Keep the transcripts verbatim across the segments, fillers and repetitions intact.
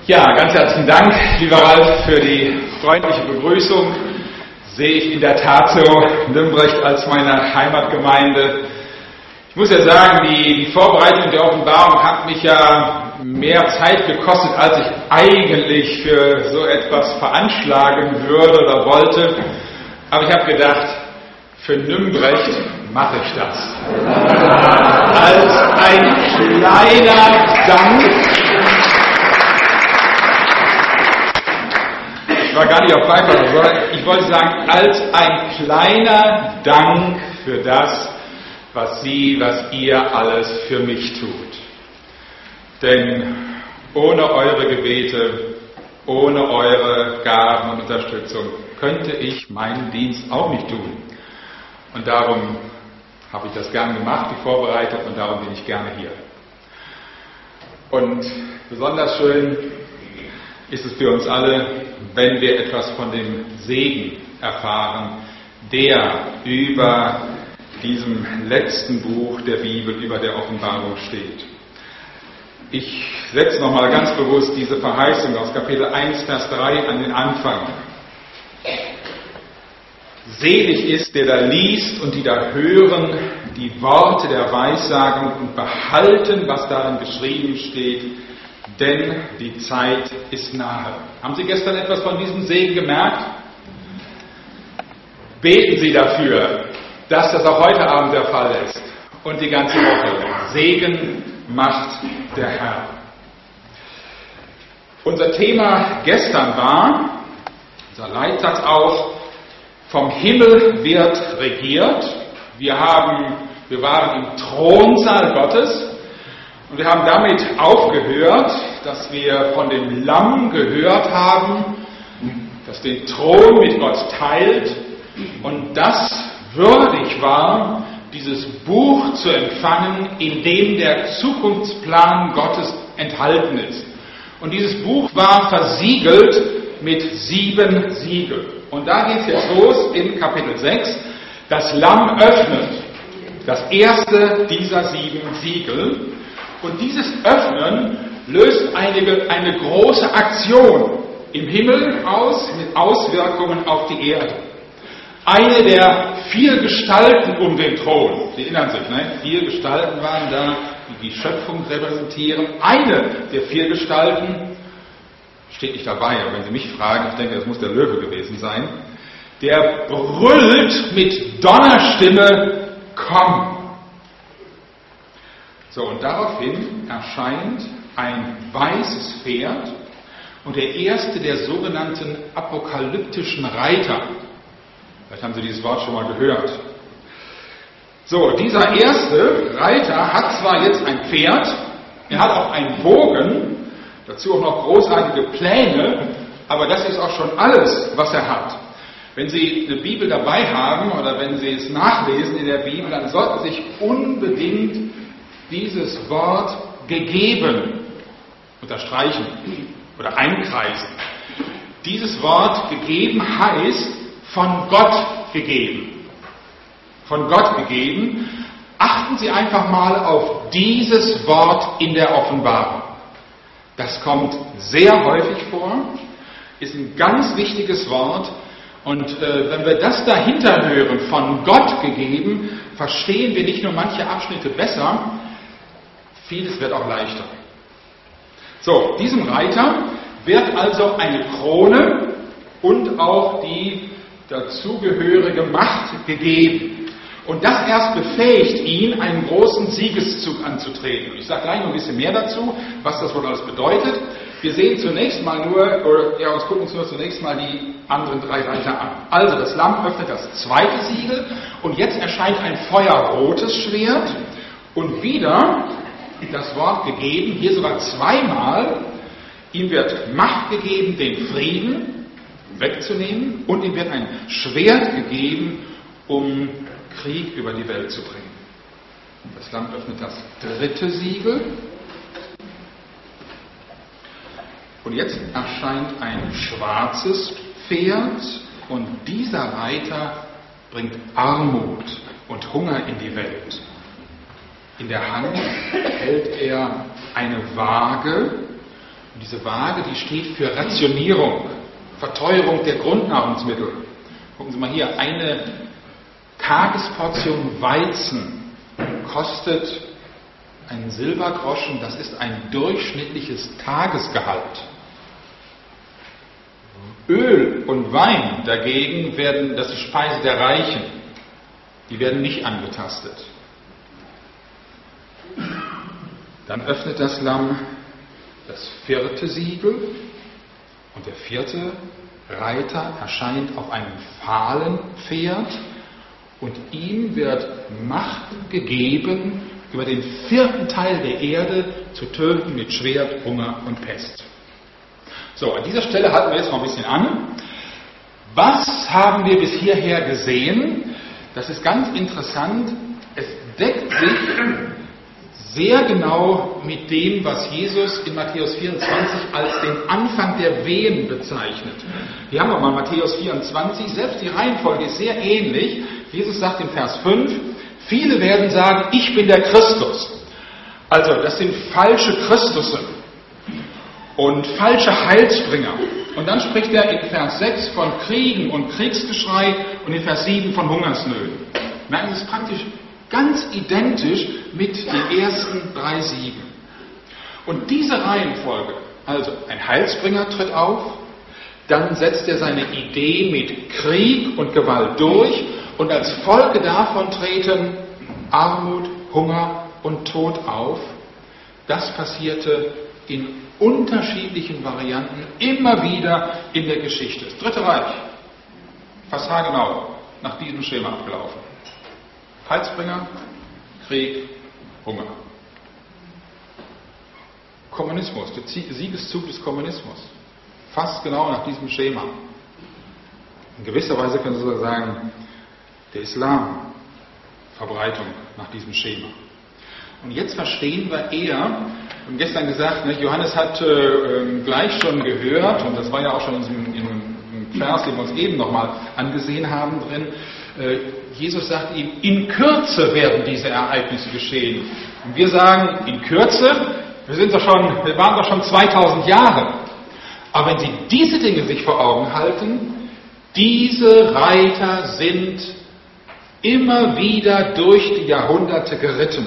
Ja, ganz herzlichen Dank, lieber Ralf, für die freundliche Begrüßung. Sehe ich in der Tat so Nümbrecht als meine Heimatgemeinde. Ich muss ja sagen, die, die Vorbereitung der Offenbarung hat mich ja mehr Zeit gekostet, als ich eigentlich für so etwas veranschlagen würde oder wollte. Aber ich habe gedacht, für Nümbrecht mache ich das. Als ein kleiner Dank. Ich war gar nicht auf Pfeiffer, sondern ich wollte sagen, als ein kleiner Dank für das, was Sie, was ihr alles für mich tut. Denn ohne eure Gebete, ohne eure Gaben und Unterstützung könnte ich meinen Dienst auch nicht tun. Und darum habe ich das gerne gemacht, die vorbereitet, und darum bin ich gerne hier. Und besonders schön ist es für uns alle, wenn wir etwas von dem Segen erfahren, der über diesem letzten Buch der Bibel, über der Offenbarung steht. Ich setze nochmal ganz bewusst diese Verheißung aus Kapitel eins, Vers drei an den Anfang. Selig ist, der da liest und die da hören die Worte der Weissagung und behalten, was darin geschrieben steht, denn die Zeit ist nahe. Haben Sie gestern etwas von diesem Segen gemerkt? Beten Sie dafür, dass das auch heute Abend der Fall ist und die ganze Woche. Segen macht der Herr. Unser Thema gestern war, unser Leitsatz auch, vom Himmel wird regiert. Wir, haben, wir waren im Thronsaal Gottes. Und wir haben damit aufgehört, dass wir von dem Lamm gehört haben, das den Thron mit Gott teilt und das würdig war, dieses Buch zu empfangen, in dem der Zukunftsplan Gottes enthalten ist. Und dieses Buch war versiegelt mit sieben Siegeln. Und da geht es jetzt los in Kapitel sechs. Das Lamm öffnet das erste dieser sieben Siegel. Und dieses Öffnen löst eine, eine große Aktion im Himmel aus, mit Auswirkungen auf die Erde. Eine der vier Gestalten um den Thron, Sie erinnern sich, ne? Vier Gestalten waren da, die die Schöpfung repräsentieren. Eine der vier Gestalten, steht nicht dabei, aber wenn Sie mich fragen, ich denke, das muss der Löwe gewesen sein, der brüllt mit Donnerstimme, komm! So, und daraufhin erscheint ein weißes Pferd und der erste der sogenannten apokalyptischen Reiter. Vielleicht haben Sie dieses Wort schon mal gehört. So, dieser erste Reiter hat zwar jetzt ein Pferd, er hat auch einen Bogen, dazu auch noch großartige Pläne, aber das ist auch schon alles, was er hat. Wenn Sie eine Bibel dabei haben oder wenn Sie es nachlesen in der Bibel, dann sollten Sie sich unbedingt dieses Wort gegeben unterstreichen oder einkreisen. Dieses Wort gegeben heißt von Gott gegeben. Von Gott gegeben. Achten Sie einfach mal auf dieses Wort in der Offenbarung. Das kommt sehr häufig vor, ist ein ganz wichtiges Wort. Und äh, wenn wir das dahinter hören, von Gott gegeben, verstehen wir nicht nur manche Abschnitte besser, vieles wird auch leichter. So, diesem Reiter wird also eine Krone und auch die dazugehörige Macht gegeben. Und das erst befähigt ihn, einen großen Siegeszug anzutreten. Ich sage gleich noch ein bisschen mehr dazu, was das wohl alles bedeutet. Wir sehen zunächst mal nur, oder ja, uns gucken uns nur zunächst mal die anderen drei Reiter an. Also das Lamm öffnet das zweite Siegel und jetzt erscheint ein feuerrotes Schwert und wieder das Wort gegeben, hier sogar zweimal, ihm wird Macht gegeben, den Frieden wegzunehmen und ihm wird ein Schwert gegeben, um Krieg über die Welt zu bringen. Das Lamm öffnet das dritte Siegel und jetzt erscheint ein schwarzes Pferd und dieser Reiter bringt Armut und Hunger in die Welt. In der Hand hält er eine Waage Und diese Waage, die steht für Rationierung, Verteuerung der Grundnahrungsmittel. Gucken Sie mal hier, eine Tagesportion Weizen kostet einen Silbergroschen, das ist ein durchschnittliches Tagesgehalt. Öl und Wein dagegen werden, das ist die Speise der Reichen, die werden nicht angetastet. Dann öffnet das Lamm das vierte Siegel und der vierte Reiter erscheint auf einem fahlen Pferd und ihm wird Macht gegeben, über den vierten Teil der Erde zu töten mit Schwert, Hunger und Pest. So, an dieser Stelle halten wir jetzt noch ein bisschen an. Was haben wir bis hierher gesehen? Das ist ganz interessant. Es deckt sich sehr genau mit dem, was Jesus in Matthäus vierundzwanzig als den Anfang der Wehen bezeichnet. Hier haben wir mal Matthäus vierundzwanzig, selbst die Reihenfolge ist sehr ähnlich. Jesus sagt in Vers fünf, viele werden sagen, ich bin der Christus. Also, das sind falsche Christusse und falsche Heilsbringer. Und dann spricht er in Vers sechs von Kriegen und Kriegsgeschrei und in Vers sieben von Hungersnöten. Merken Sie, es ist praktisch ganz identisch mit den ersten drei Siegen. Und diese Reihenfolge, also ein Heilsbringer tritt auf, dann setzt er seine Idee mit Krieg und Gewalt durch und als Folge davon treten Armut, Hunger und Tod auf. Das passierte in unterschiedlichen Varianten immer wieder in der Geschichte. Das Dritte Reich, fast haargenau nach diesem Schema abgelaufen. Heilsbringer, Krieg, Hunger. Kommunismus, der Siegeszug des Kommunismus. Fast genau nach diesem Schema. In gewisser Weise können Sie sogar sagen, der Islam, Verbreitung nach diesem Schema. Und jetzt verstehen wir eher, wir haben gestern gesagt, ne, Johannes hat äh, gleich schon gehört, und das war ja auch schon in diesem, in dem Vers, den wir uns eben nochmal angesehen haben drin, äh, Jesus sagt ihm, in Kürze werden diese Ereignisse geschehen. Und wir sagen, in Kürze, wir sind doch schon, wir waren doch schon zweitausend Jahre. Aber wenn Sie diese Dinge sich vor Augen halten, diese Reiter sind immer wieder durch die Jahrhunderte geritten.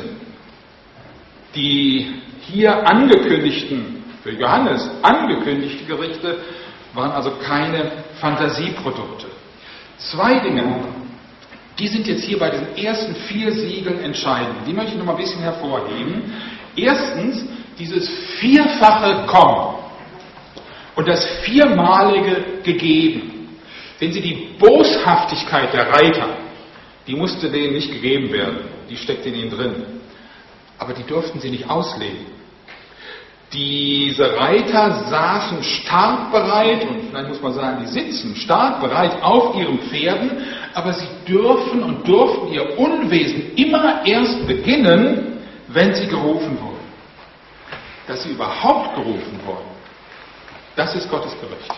Die hier angekündigten, für Johannes angekündigte Gerichte, waren also keine Fantasieprodukte. Zwei Dinge, die sind jetzt hier bei den ersten vier Siegeln entscheidend. Die möchte ich noch mal ein bisschen hervorheben. Erstens, dieses vierfache Kommen und das viermalige Gegeben. Wenn Sie die Boshaftigkeit der Reiter, die musste denen nicht gegeben werden, die steckt in ihnen drin. Aber die durften sie nicht ausleben. Diese Reiter saßen startbereit, und vielleicht muss man sagen, die sitzen startbereit auf ihren Pferden, aber sie dürfen und durften ihr Unwesen immer erst beginnen, wenn sie gerufen wurden. Dass sie überhaupt gerufen wurden, das ist Gottes Gericht.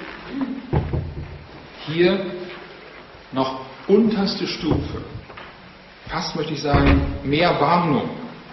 Hier noch unterste Stufe, fast möchte ich sagen, mehr Warnung,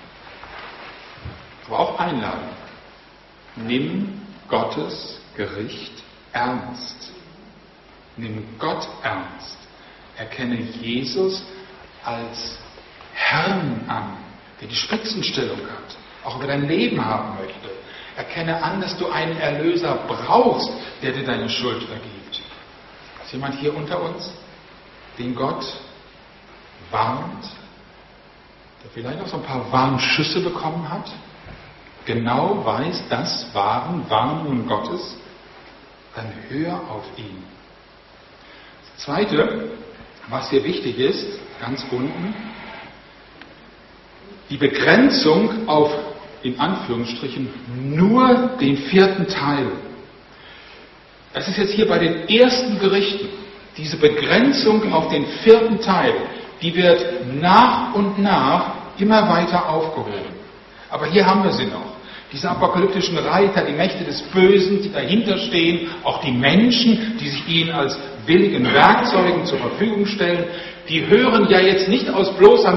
aber auch Einladung. Nimm Gottes Gericht ernst. Nimm Gott ernst. Erkenne Jesus als Herrn an, der die Spitzenstellung hat, auch über dein Leben haben möchte. Erkenne an, dass du einen Erlöser brauchst, der dir deine Schuld vergibt. Ist jemand hier unter uns, den Gott warnt, der vielleicht auch so ein paar Warnschüsse bekommen hat? Genau weiß, das waren Warnungen Gottes, dann hör auf ihn. Das Zweite, was hier wichtig ist, ganz unten, die Begrenzung auf, in Anführungsstrichen, nur den vierten Teil. Das ist jetzt hier bei den ersten Gerichten. Diese Begrenzung auf den vierten Teil, die wird nach und nach immer weiter aufgehoben. Aber hier haben wir sie noch. Diese apokalyptischen Reiter, die Mächte des Bösen, die dahinter stehen, auch die Menschen, die sich ihnen als willigen Werkzeugen zur Verfügung stellen, die hören ja jetzt nicht aus bloßer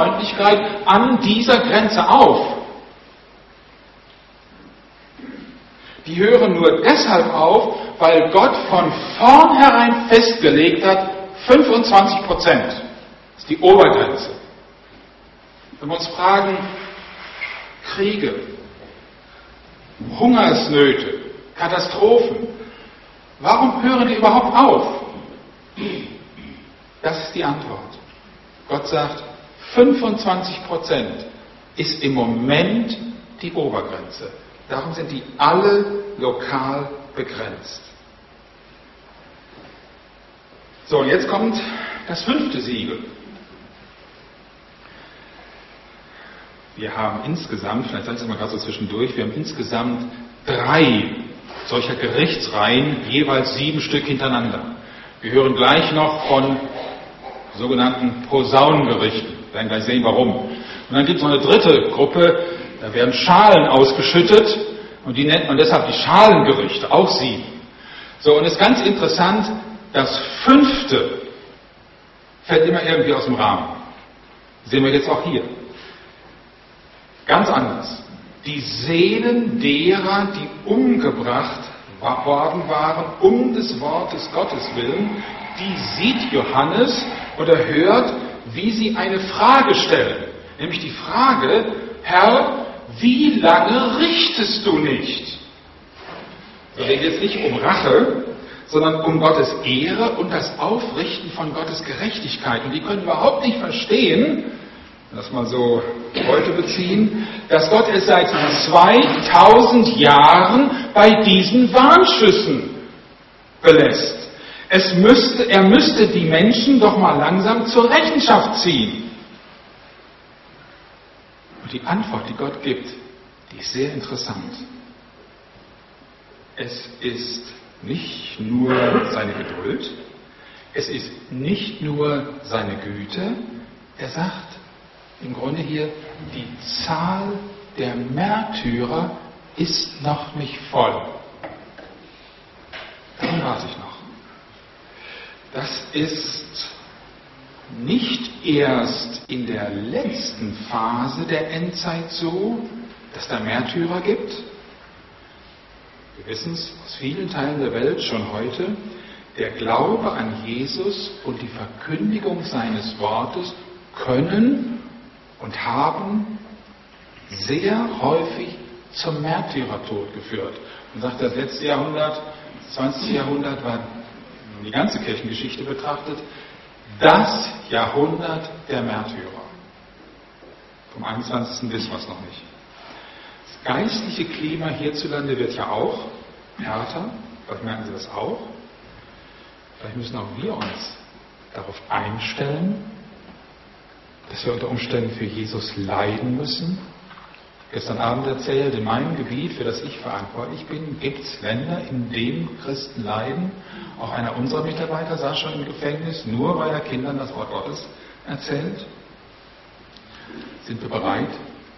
Menschenfreundlichkeit an dieser Grenze auf. die hören nur deshalb auf, weil Gott von vornherein festgelegt hat, fünfundzwanzig Prozent ist die Obergrenze. Wenn wir uns fragen, Kriege, Hungersnöte, Katastrophen, warum hören die überhaupt auf? Das ist die Antwort. Gott sagt, fünfundzwanzig Prozent ist im Moment die Obergrenze. Darum sind die alle lokal begrenzt. So, und jetzt kommt das fünfte Siegel. Wir haben insgesamt, vielleicht sage ich es mal gerade so zwischendurch, wir haben insgesamt drei solcher Gerichtsreihen, jeweils sieben Stück hintereinander. Wir hören gleich noch von sogenannten Posaunengerichten. Wir werden gleich sehen, warum. Und dann gibt es noch eine dritte Gruppe, da werden Schalen ausgeschüttet und die nennt man deshalb die Schalengerichte, auch sieben. So, und es ist ganz interessant, das fünfte fällt immer irgendwie aus dem Rahmen. Das sehen wir jetzt auch hier. Ganz anders. Die Seelen derer, die umgebracht worden waren, um des Wortes Gottes willen, die sieht Johannes oder hört, wie sie eine Frage stellen. Nämlich die Frage, Herr, wie lange richtest du nicht? Es geht jetzt nicht um Rache, sondern um Gottes Ehre und das Aufrichten von Gottes Gerechtigkeit. Und die können überhaupt nicht verstehen, das mal so heute beziehen, dass Gott es seit zweitausend Jahren bei diesen Warnschüssen belässt. Es müsste, er müsste die Menschen doch mal langsam zur Rechenschaft ziehen. Und die Antwort, die Gott gibt, die ist sehr interessant. Es ist nicht nur seine Geduld, es ist nicht nur seine Güte, er sagt im Grunde hier, die Zahl der Märtyrer ist noch nicht voll. Daran warte ich noch. Das ist nicht erst in der letzten Phase der Endzeit so, dass da Märtyrer gibt. Wir wissen es aus vielen Teilen der Welt schon heute. Der Glaube an Jesus und die Verkündigung seines Wortes können und haben sehr häufig zum Märtyrertod geführt. Man sagt, das letzte Jahrhundert, das zwanzigste Jahrhundert war, wenn man die ganze Kirchengeschichte betrachtet, das Jahrhundert der Märtyrer. Vom einundzwanzigsten wissen wir es noch nicht. Das geistliche Klima hierzulande wird ja auch härter. Vielleicht merken Sie das auch. Vielleicht müssen auch wir uns darauf einstellen, dass wir unter Umständen für Jesus leiden müssen. Gestern Abend erzählt, in meinem Gebiet, für das ich verantwortlich bin, gibt es Länder, in denen Christen leiden. Auch einer unserer Mitarbeiter saß schon im Gefängnis, nur weil er Kindern das Wort Gottes erzählt. Sind wir bereit?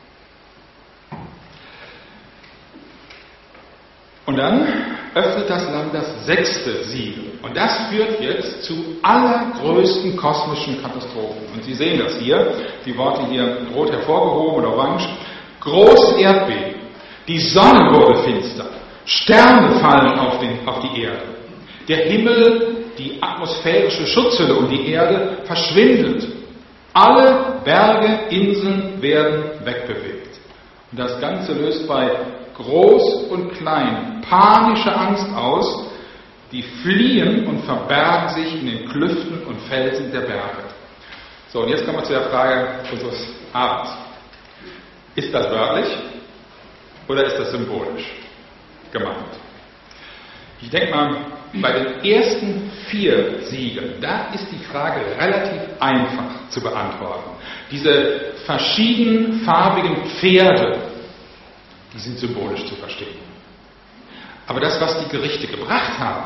Und dann öffnet das Lamm das sechste Siegel. Und das führt jetzt zu allergrößten kosmischen Katastrophen. Und Sie sehen das hier, die Worte hier rot hervorgehoben oder orange. Großes Erdbeben. Die Sonne wurde finster. Sterne fallen auf, den, auf die Erde. Der Himmel, die atmosphärische Schutzhülle um die Erde verschwindet. Alle Berge, Inseln werden wegbewegt. Und das Ganze löst bei Groß und Klein panische Angst aus, die fliehen und verbergen sich in den Klüften und Felsen der Berge. So, und jetzt kommen wir zu der Frage unseres Abends. Ist das wörtlich oder ist das symbolisch gemeint? Ich denke mal, bei den ersten vier Siegeln, da ist die Frage relativ einfach zu beantworten. Diese verschiedenfarbigen Pferde, die sind symbolisch zu verstehen. Aber das, was die Gerichte gebracht haben,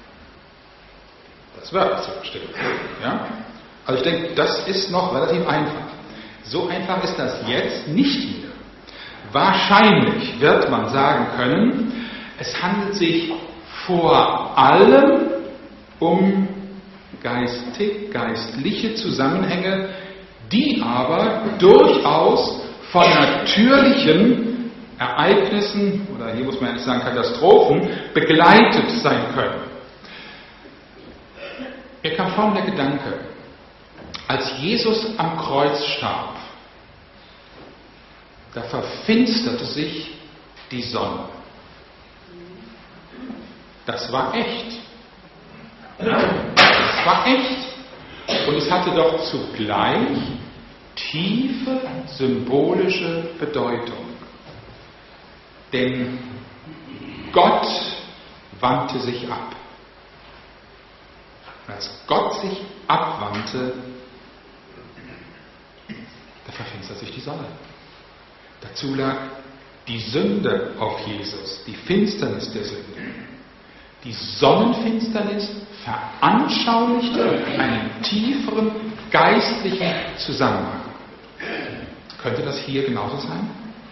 das wird zu verstehen. Ja? Also ich denke, das ist noch relativ einfach. So einfach ist das jetzt nicht mehr. Wahrscheinlich wird man sagen können, es handelt sich vor allem um geistig, geistliche Zusammenhänge, die aber durchaus von natürlichen Ereignissen, oder hier muss man ja nicht sagen Katastrophen, begleitet sein können. Mir kam folgender Gedanke: Als Jesus am Kreuz starb, da verfinsterte sich die Sonne. Das war echt. Das war echt. Und es hatte doch zugleich tiefe symbolische Bedeutung. Denn Gott wandte sich ab. Und als Gott sich abwandte, da verfinstert sich die Sonne. Dazu lag die Sünde auf Jesus, die Finsternis der Sünde. Die Sonnenfinsternis veranschaulichte einen tieferen geistlichen Zusammenhang. Könnte das hier genauso sein?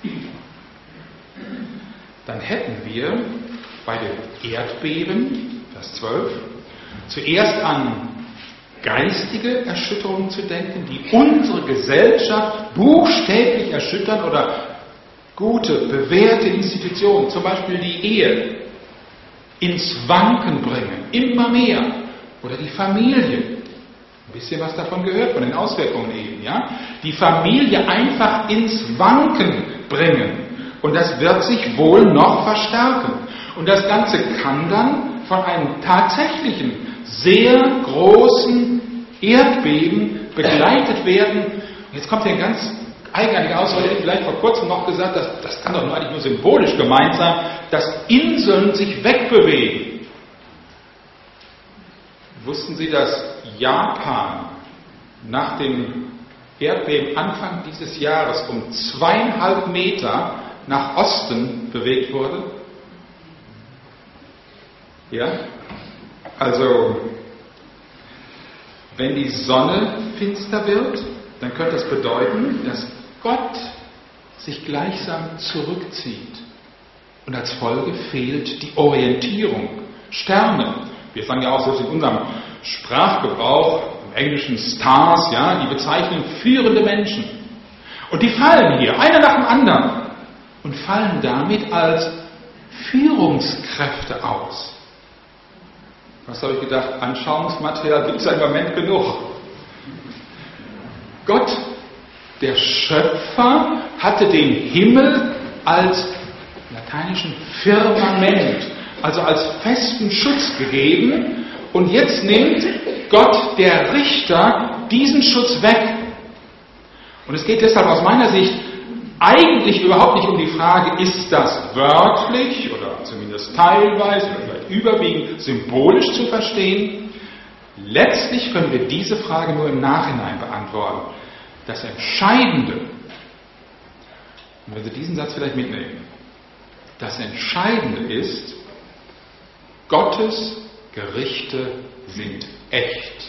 Dann hätten wir bei dem Erdbeben, Vers zwölf, zuerst an geistige Erschütterungen zu denken, die unsere Gesellschaft buchstäblich erschüttern, oder gute, bewährte Institutionen, zum Beispiel die Ehe, ins Wanken bringen, immer mehr. Oder die Familie. Ein bisschen was davon gehört, von den Auswirkungen eben. Ja? Die Familie einfach ins Wanken bringen. Und das wird sich wohl noch verstärken. Und das Ganze kann dann von einem tatsächlichen, sehr großen Erdbeben begleitet werden. Und jetzt kommt hier ein ganz eigenartiger Ausdruck, ich hätte vielleicht vor kurzem noch gesagt, dass, das kann doch nur eigentlich nur symbolisch gemeint sein, dass Inseln sich wegbewegen. Wussten Sie, dass Japan nach dem Erdbeben Anfang dieses Jahres um zweieinhalb Meter nach Osten bewegt wurde? Ja? Also, wenn die Sonne finster wird, dann könnte das bedeuten, dass Gott sich gleichsam zurückzieht. Und als Folge fehlt die Orientierung. Sterne, wir sagen ja auch so in unserem Sprachgebrauch, im Englischen Stars, ja, die bezeichnen führende Menschen. Und die fallen hier, einer nach dem anderen, und fallen damit als Führungskräfte aus. Was habe ich gedacht? Anschauungsmaterial gibt es ja im Moment genug. Gott, der Schöpfer, hatte den Himmel als lateinischen Firmament, also als festen Schutz gegeben, und jetzt nimmt Gott, der Richter, diesen Schutz weg. Und es geht deshalb aus meiner Sicht eigentlich überhaupt nicht um die Frage, ist das wörtlich oder zumindest teilweise oder vielleicht überwiegend symbolisch zu verstehen. Letztlich können wir diese Frage nur im Nachhinein beantworten. Das Entscheidende, und wenn Sie diesen Satz vielleicht mitnehmen, das Entscheidende ist, Gottes Gerichte sind echt.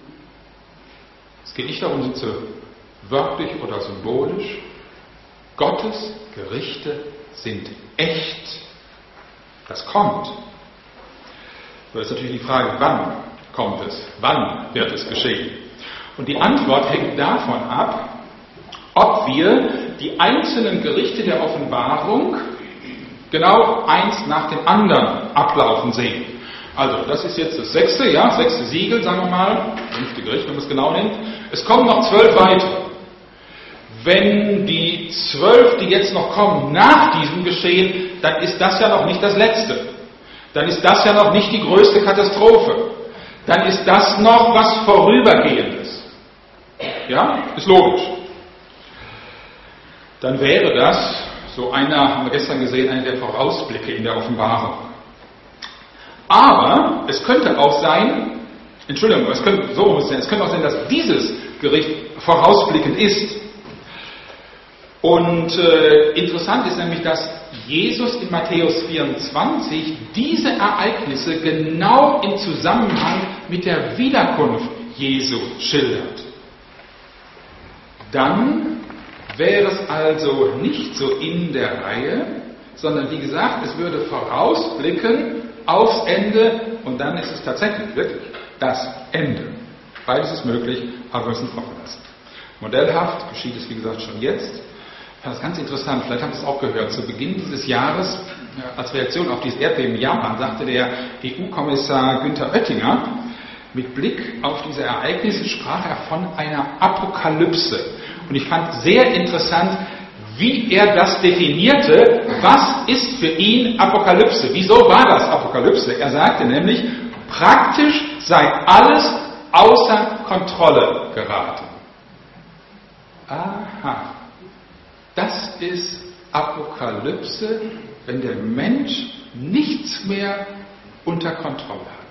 Es geht nicht darum, sind sie wörtlich oder symbolisch. Gottes Gerichte sind echt. Das kommt. So ist natürlich die Frage, wann kommt es? Wann wird es geschehen? Und die Antwort hängt davon ab, ob wir die einzelnen Gerichte der Offenbarung genau eins nach dem anderen ablaufen sehen. Also, das ist jetzt das sechste, ja, sechste Siegel, sagen wir mal, fünfte Gericht, wenn man es genau nimmt. Es kommen noch zwölf weitere. Wenn die zwölf, die jetzt noch kommen, nach diesem geschehen, dann ist das ja noch nicht das letzte. Dann ist das ja noch nicht die größte Katastrophe. Dann ist das noch was Vorübergehendes. Ja, ist logisch. Dann wäre das, so einer, haben wir gestern gesehen, einer der Vorausblicke in der Offenbarung. Aber es könnte auch sein, Entschuldigung, es könnte, so muss es sein, es könnte auch sein, dass dieses Gericht vorausblickend ist. Und äh, interessant ist nämlich, dass Jesus in Matthäus vierundzwanzig diese Ereignisse genau im Zusammenhang mit der Wiederkunft Jesu schildert. Dann wäre es also nicht so in der Reihe, sondern wie gesagt, es würde vorausblicken aufs Ende und dann ist es tatsächlich wirklich das Ende. Beides ist möglich, aber wir müssen offen lassen. Modellhaft geschieht es, wie gesagt, schon jetzt. Ich fand das ganz interessant, vielleicht haben Sie es auch gehört, zu Beginn dieses Jahres, als Reaktion auf dieses Erdbeben in Japan, sagte der E U-Kommissar Günther Oettinger, mit Blick auf diese Ereignisse sprach er von einer Apokalypse. Und ich fand sehr interessant, wie er das definierte, was ist für ihn Apokalypse? Wieso war das Apokalypse? Er sagte nämlich, praktisch sei alles außer Kontrolle geraten. Aha, das ist Apokalypse, wenn der Mensch nichts mehr unter Kontrolle hat.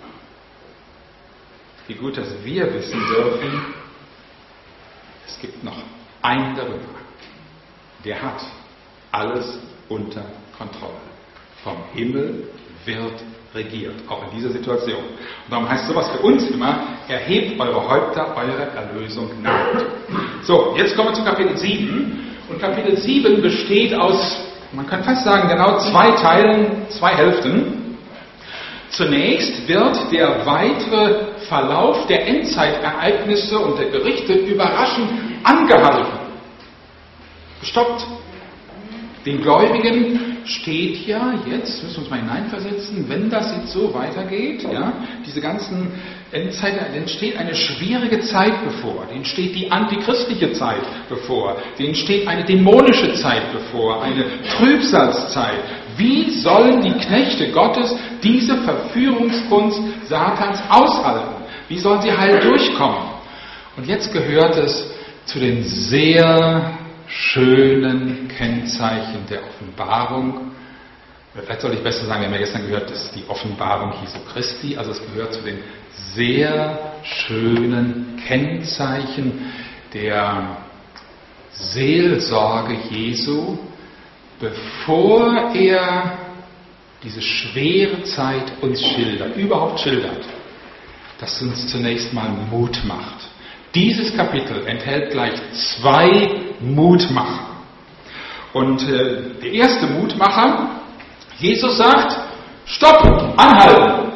Wie gut, dass wir wissen dürfen, es gibt noch einen darüber. Der hat alles unter Kontrolle. Vom Himmel wird regiert, auch in dieser Situation. Und darum heißt sowas für uns immer, erhebt eure Häupter, eure Erlösung naht. So, jetzt kommen wir zu Kapitel sieben. Und Kapitel sieben besteht aus, man kann fast sagen, genau zwei Teilen, zwei Hälften. Zunächst wird der weitere Verlauf der Endzeitereignisse und der Gerichte überraschend angehalten. Gestoppt. Den Gläubigen steht ja jetzt, müssen wir uns mal hineinversetzen, wenn das jetzt so weitergeht, ja, diese ganzen Endzeit, denen steht eine schwierige Zeit bevor, denen steht die antichristliche Zeit bevor, denen steht eine dämonische Zeit bevor, eine Trübsalzeit. Wie sollen die Knechte Gottes diese Verführungskunst Satans aushalten? Wie sollen sie heil durchkommen? Und jetzt gehört es zu den sehr schönen Kennzeichen der Offenbarung. Vielleicht soll ich besser sagen, wir haben ja gestern gehört, das ist die Offenbarung Jesu Christi, also es gehört zu den sehr schönen Kennzeichen der Seelsorge Jesu, bevor er diese schwere Zeit uns schildert, überhaupt schildert, dass uns zunächst mal Mut macht. Dieses Kapitel enthält gleich zwei Mutmacher. Und äh, der erste Mutmacher, Jesus sagt, stopp, anhalten.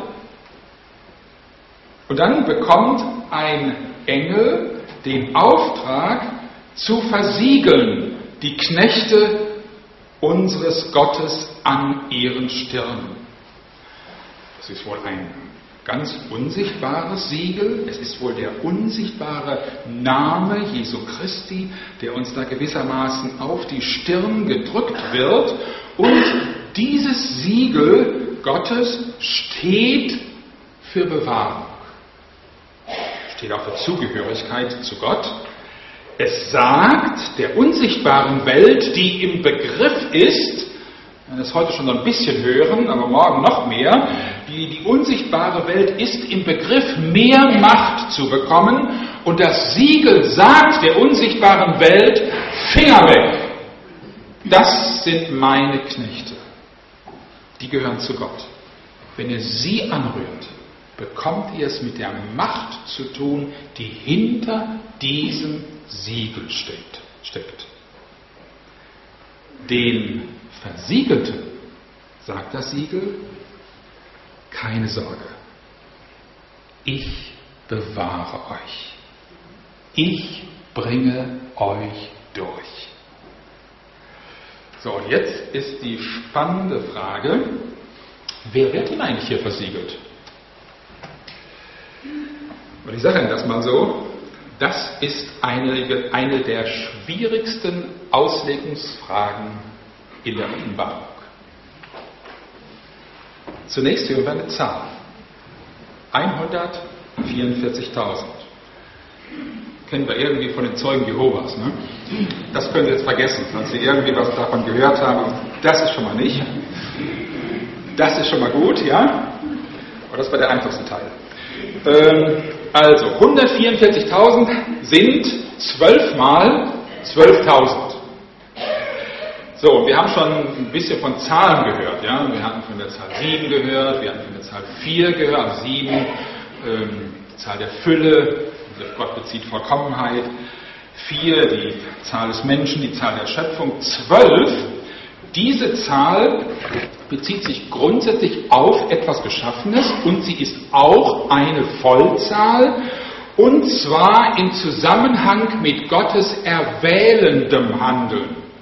Und dann bekommt ein Engel den Auftrag zu versiegeln, die Knechte unseres Gottes an ihren Stirnen. Das ist wohl ein ganz unsichtbares Siegel. Es ist wohl der unsichtbare Name Jesu Christi, der uns da gewissermaßen auf die Stirn gedrückt wird. Und dieses Siegel Gottes steht für Bewahrung. Steht auch für Zugehörigkeit zu Gott. Es sagt der unsichtbaren Welt, die im Begriff ist, wir das heute schon so ein bisschen hören, aber morgen noch mehr, die, die unsichtbare Welt ist im Begriff, mehr Macht zu bekommen, und das Siegel sagt der unsichtbaren Welt, Finger weg, das sind meine Knechte, die gehören zu Gott. Wenn ihr sie anrührt, bekommt ihr es mit der Macht zu tun, die hinter diesem Siegel steht, steckt. Den Versiegelten sagt das Siegel, keine Sorge, ich bewahre euch, ich bringe euch durch. So, und jetzt ist die spannende Frage, wer wird denn eigentlich hier versiegelt? Und ich sage Ihnen das mal so, das ist eine, eine der schwierigsten Auslegungsfragen in der Offenbarung. Zunächst hören wir eine Zahl. hundertvierundvierzigtausend. Kennen wir irgendwie von den Zeugen Jehovas. Ne? Das können Sie jetzt vergessen, falls Sie irgendwie was davon gehört haben. Das ist schon mal nicht. Das ist schon mal gut, ja? Aber das war der einfachste Teil. Ähm, also, hundertvierundvierzigtausend sind zwölf mal zwölftausend. So, wir haben schon ein bisschen von Zahlen gehört. Ja? Wir hatten von der Zahl sieben gehört, wir hatten von der Zahl vier gehört, also sieben, ähm, die Zahl der Fülle, Gott bezieht Vollkommenheit. vier, die Zahl des Menschen, die Zahl der Schöpfung. zwölf, diese Zahl bezieht sich grundsätzlich auf etwas Geschaffenes und sie ist auch eine Vollzahl, und zwar im Zusammenhang mit Gottes erwählendem Handeln.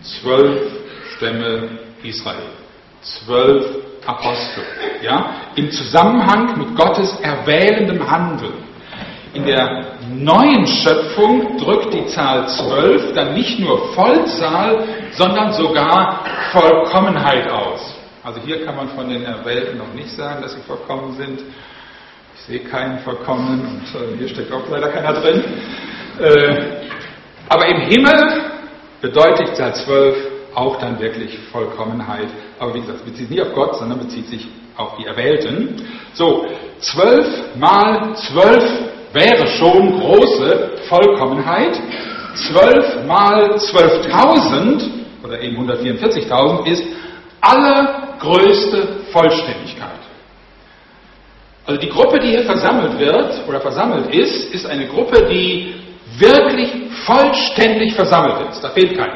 zwölf Stämme Israel, zwölf Apostel, ja, im Zusammenhang mit Gottes erwählendem Handeln. In der neuen Schöpfung drückt die Zahl zwölf dann nicht nur Vollzahl, sondern sogar Vollkommenheit aus. Also hier kann man von den Erwählten noch nicht sagen, dass sie vollkommen sind. Ich sehe keinen vollkommenen und äh, hier steckt auch leider keiner drin. Äh, aber im Himmel bedeutet die Zahl zwölf auch dann wirklich Vollkommenheit. Aber wie gesagt, es bezieht nicht auf Gott, sondern bezieht sich auf die Erwählten. So, zwölf mal zwölf wäre schon große Vollkommenheit. zwölf mal zwölftausend oder eben hundertvierundvierzigtausend ist allergrößte Vollständigkeit. Also die Gruppe, die hier versammelt wird oder versammelt ist, ist eine Gruppe, die wirklich vollständig versammelt ist. Da fehlt keiner.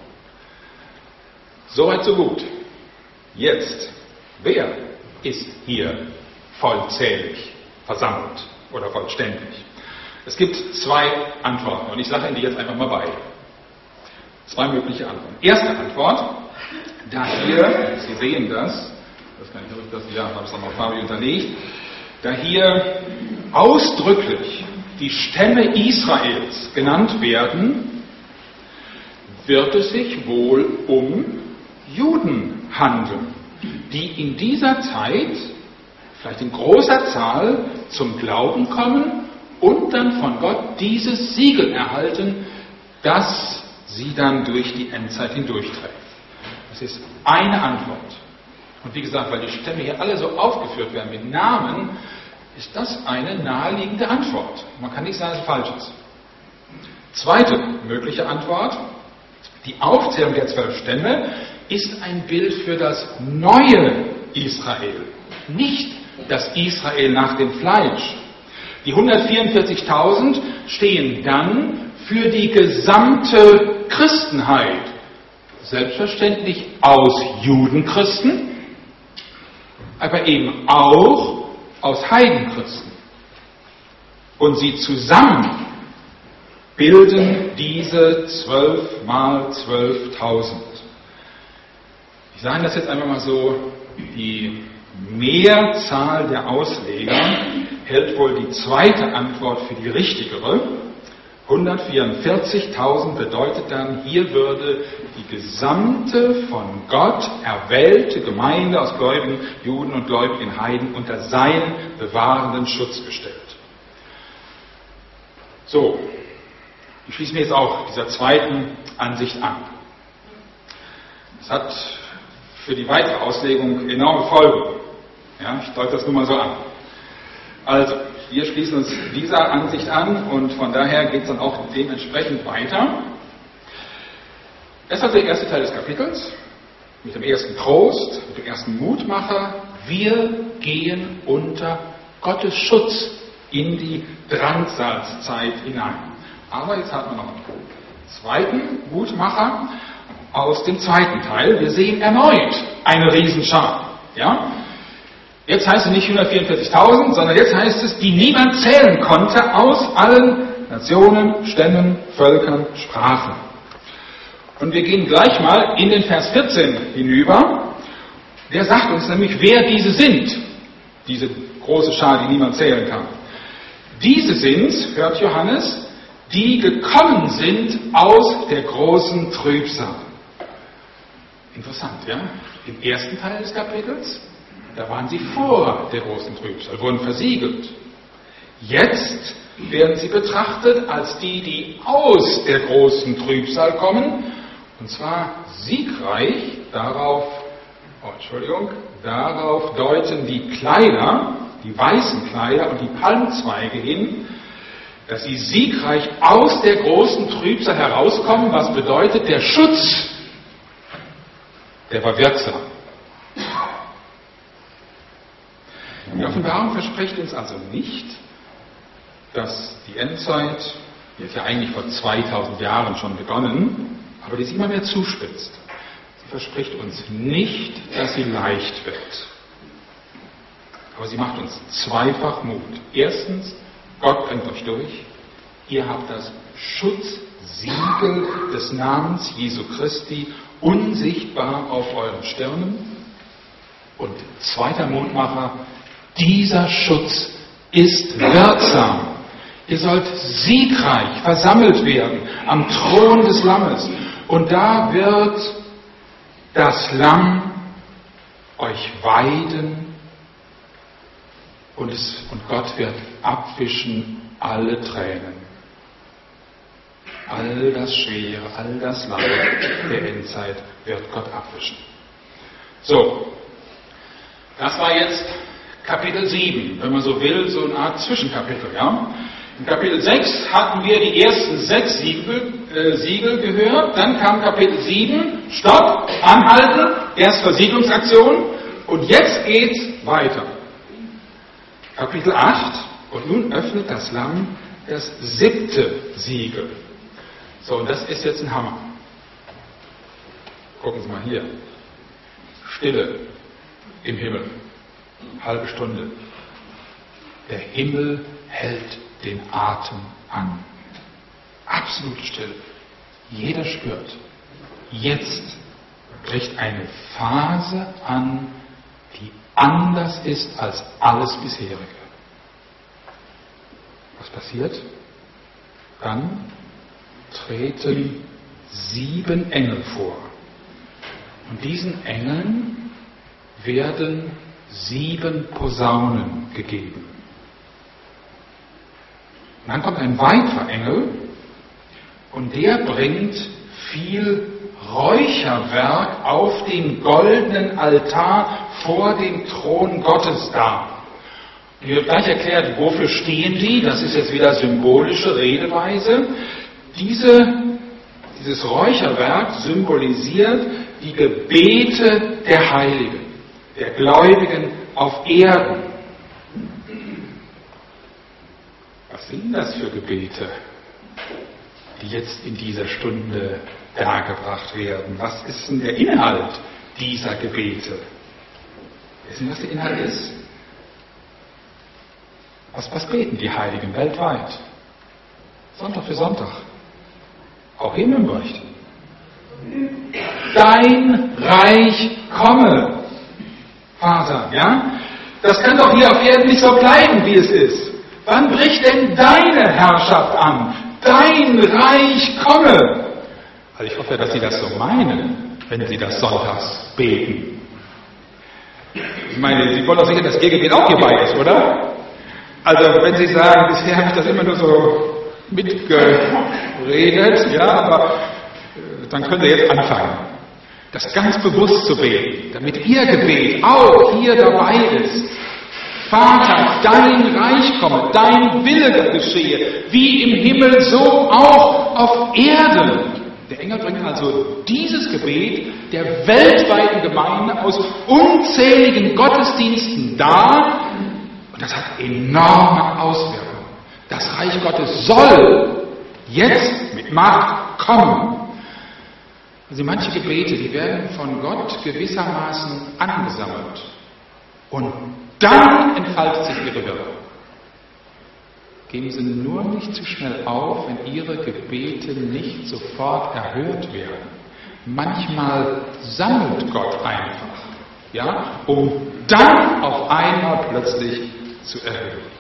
Soweit so gut. Jetzt, wer ist hier vollzählig versammelt oder vollständig? Es gibt zwei Antworten und ich sage Ihnen die jetzt einfach mal beide. Zwei mögliche Antworten. Erste Antwort, da hier, Sie sehen das, das kann ich das, ja, habe ich es auch noch farbig unterlegt, da hier ausdrücklich die Stämme Israels genannt werden, wird es sich wohl um Juden handeln, die in dieser Zeit, vielleicht in großer Zahl, zum Glauben kommen und dann von Gott dieses Siegel erhalten, das sie dann durch die Endzeit hindurchträgt. Das ist eine Antwort. Und wie gesagt, weil die Stämme hier alle so aufgeführt werden mit Namen, ist das eine naheliegende Antwort. Man kann nicht sagen, dass es falsch ist. Zweite mögliche Antwort, die Aufzählung der zwölf Stämme ist ein Bild für das neue Israel, nicht das Israel nach dem Fleisch. Die hundertvierundvierzigtausend stehen dann für die gesamte Christenheit, selbstverständlich aus Judenchristen, aber eben auch aus Heidenchristen. Und sie zusammen bilden diese zwölf mal zwölftausend. Ich sage das jetzt einfach mal so, die Mehrzahl der Ausleger hält wohl die zweite Antwort für die richtigere. hundertvierundvierzigtausend bedeutet dann, hier würde die gesamte von Gott erwählte Gemeinde aus gläubigen Juden und gläubigen Heiden unter seinen bewahrenden Schutz gestellt. So, ich schließe mir jetzt auch dieser zweiten Ansicht an. Es hat für die weitere Auslegung enorme Folgen. Ja, ich deute das nur mal so an. Also, wir schließen uns dieser Ansicht an und von daher geht es dann auch dementsprechend weiter. Das ist also der erste Teil des Kapitels, mit dem ersten Trost, mit dem ersten Mutmacher. Wir gehen unter Gottes Schutz in die Drangsalzzeit hinein. Aber jetzt hat man noch einen zweiten Mutmacher aus dem zweiten Teil. Wir sehen erneut eine Riesenschar. Ja? Jetzt heißt es nicht hundertvierundvierzigtausend, sondern jetzt heißt es, die niemand zählen konnte, aus allen Nationen, Stämmen, Völkern, Sprachen. Und wir gehen gleich mal in den Vers vierzehn hinüber. Der sagt uns nämlich, wer diese sind, diese große Schar, die niemand zählen kann. Diese sind, hört Johannes, die gekommen sind aus der großen Trübsal. Interessant, ja? Im ersten Teil des Kapitels, da waren sie vor der großen Trübsal, wurden versiegelt. Jetzt werden sie betrachtet als die, die aus der großen Trübsal kommen, und zwar siegreich. Darauf, oh, Entschuldigung, darauf deuten die Kleider, die weißen Kleider und die Palmzweige hin, dass sie siegreich aus der großen Trübsal herauskommen, was bedeutet, der Schutz, der war wirksam. Die Offenbarung verspricht uns also nicht, dass die Endzeit, die hat ja eigentlich vor zweitausend Jahren schon begonnen, aber die sich immer mehr zuspitzt. Sie verspricht uns nicht, dass sie leicht wird. Aber sie macht uns zweifach Mut. Erstens, Gott bringt euch durch. Ihr habt das Schutzsiegel Siegel des Namens Jesu Christi unsichtbar auf euren Stirnen. Und zweiter Mutmacher, dieser Schutz ist wirksam. Ihr sollt siegreich versammelt werden am Thron des Lammes. Und da wird das Lamm euch weiden und, es, und Gott wird abwischen alle Tränen. All das Schwere, all das Leid der Endzeit wird Gott abwischen. So, das war jetzt Kapitel sieben, wenn man so will, so eine Art Zwischenkapitel. Ja? In Kapitel sechs hatten wir die ersten sechs Siegel, äh, Siegel gehört, dann kam Kapitel sieben, Stopp, anhalten, erst Versiegelungsaktion und jetzt geht's weiter. Kapitel acht, und nun öffnet das Lamm das siebte Siegel. So, und das ist jetzt ein Hammer. Gucken Sie mal hier. Stille im Himmel. Halbe Stunde. Der Himmel hält den Atem an. Absolute Stille. Jeder spürt, jetzt bricht eine Phase an, die anders ist als alles bisherige. Was passiert? Dann treten sieben Engel vor. Und diesen Engeln werden sieben Posaunen gegeben. Und dann kommt ein weiterer Engel und der bringt viel Räucherwerk auf den goldenen Altar vor dem Thron Gottes dar. Und ich habe gleich erklärt, wofür stehen die? Das ist jetzt wieder symbolische Redeweise. Diese, dieses Räucherwerk symbolisiert die Gebete der Heiligen, der Gläubigen auf Erden. Was sind das für Gebete, die jetzt in dieser Stunde dargebracht werden? Was ist denn der Inhalt dieser Gebete? Wissen Sie, was der Inhalt ist? Was, was beten die Heiligen weltweit? Sonntag für Sonntag. Auch hier in Nürnberg. Dein Reich komme, Vater, ja? Das kann doch hier auf Erden nicht so bleiben, wie es ist. Wann bricht denn deine Herrschaft an? Dein Reich komme. Also ich hoffe, dass Sie das so meinen, wenn Sie das sonntags beten. Ich meine, Sie wollen doch sicher, dass Ihr Gebet auch hierbei ist, oder? Also wenn Sie sagen, bisher habe ich das immer nur so mitgeredet, ja, aber dann können Sie jetzt anfangen, das ganz bewusst zu beten, damit Ihr Gebet auch hier dabei ist. Vater, dein Reich komme, dein Wille geschehe, wie im Himmel, so auch auf Erden. Der Engel bringt also dieses Gebet der weltweiten Gemeinde aus unzähligen Gottesdiensten dar, und das hat enorme Auswirkungen. Das Reich Gottes soll jetzt mit Macht kommen. Also manche Gebete, die werden von Gott gewissermaßen angesammelt. Und dann entfaltet sich ihre Wirkung. Geben Sie nur nicht zu schnell auf, wenn Ihre Gebete nicht sofort erhört werden. Manchmal sammelt Gott einfach, ja, um dann auf einmal plötzlich zu erhöhen.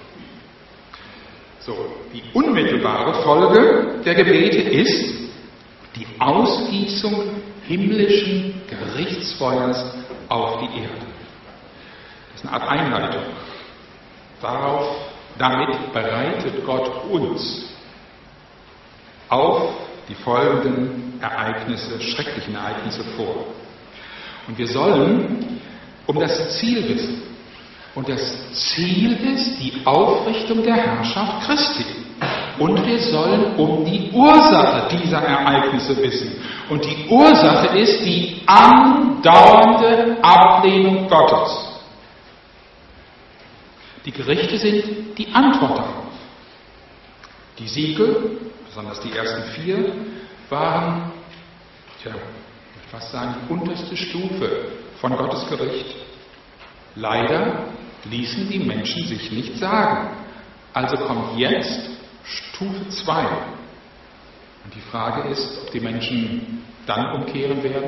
So, die unmittelbare Folge der Gebete ist die Ausgießung himmlischen Gerichtsfeuers auf die Erde. Das ist eine Art Einleitung. Darauf, damit bereitet Gott uns auf die folgenden Ereignisse, schrecklichen Ereignisse vor. Und wir sollen um das Ziel wissen. Und das Ziel ist die Aufrichtung der Herrschaft Christi. Und wir sollen um die Ursache dieser Ereignisse wissen. Und die Ursache ist die andauernde Ablehnung Gottes. Die Gerichte sind die Antwort darauf. Die Siegel, besonders die ersten vier, waren, tja, ich würde fast sagen, die unterste Stufe von Gottes Gericht. Leider ließen die Menschen sich nicht sagen. Also kommt jetzt Stufe zwei. Und die Frage ist, ob die Menschen dann umkehren werden.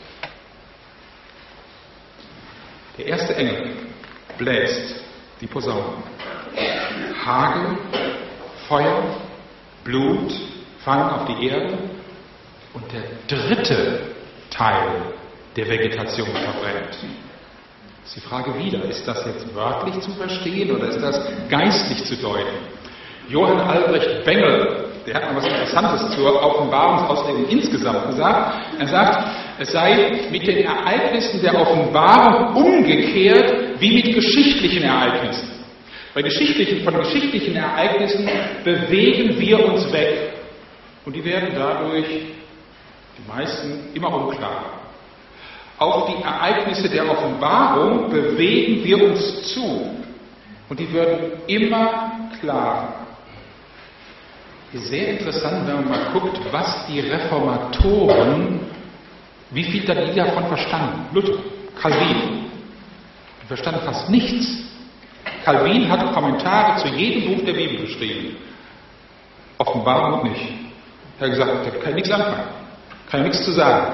Der erste Engel bläst die Posaune. Hagel, Feuer, Blut fallen auf die Erde und der dritte Teil der Vegetation verbrennt. Ist die Frage wieder, ist das jetzt wörtlich zu verstehen oder ist das geistlich zu deuten? Johann Albrecht Bengel, der hat mal was Interessantes zur Offenbarungsauslegung insgesamt gesagt. Er sagt, es sei mit den Ereignissen der Offenbarung umgekehrt wie mit geschichtlichen Ereignissen. Bei geschichtlichen, von geschichtlichen Ereignissen bewegen wir uns weg. Und die werden dadurch, die meisten, immer unklarer. Auf die Ereignisse der Offenbarung bewegen wir uns zu. Und die werden immer klarer. Ist sehr interessant, wenn man mal guckt, was die Reformatoren, wie viel da die davon verstanden. Luther, Calvin, die verstanden fast nichts. Calvin hat Kommentare zu jedem Buch der Bibel geschrieben. Offenbarung nicht. Er hat gesagt, da kann ich nichts anfangen. Kann ich nichts zu sagen.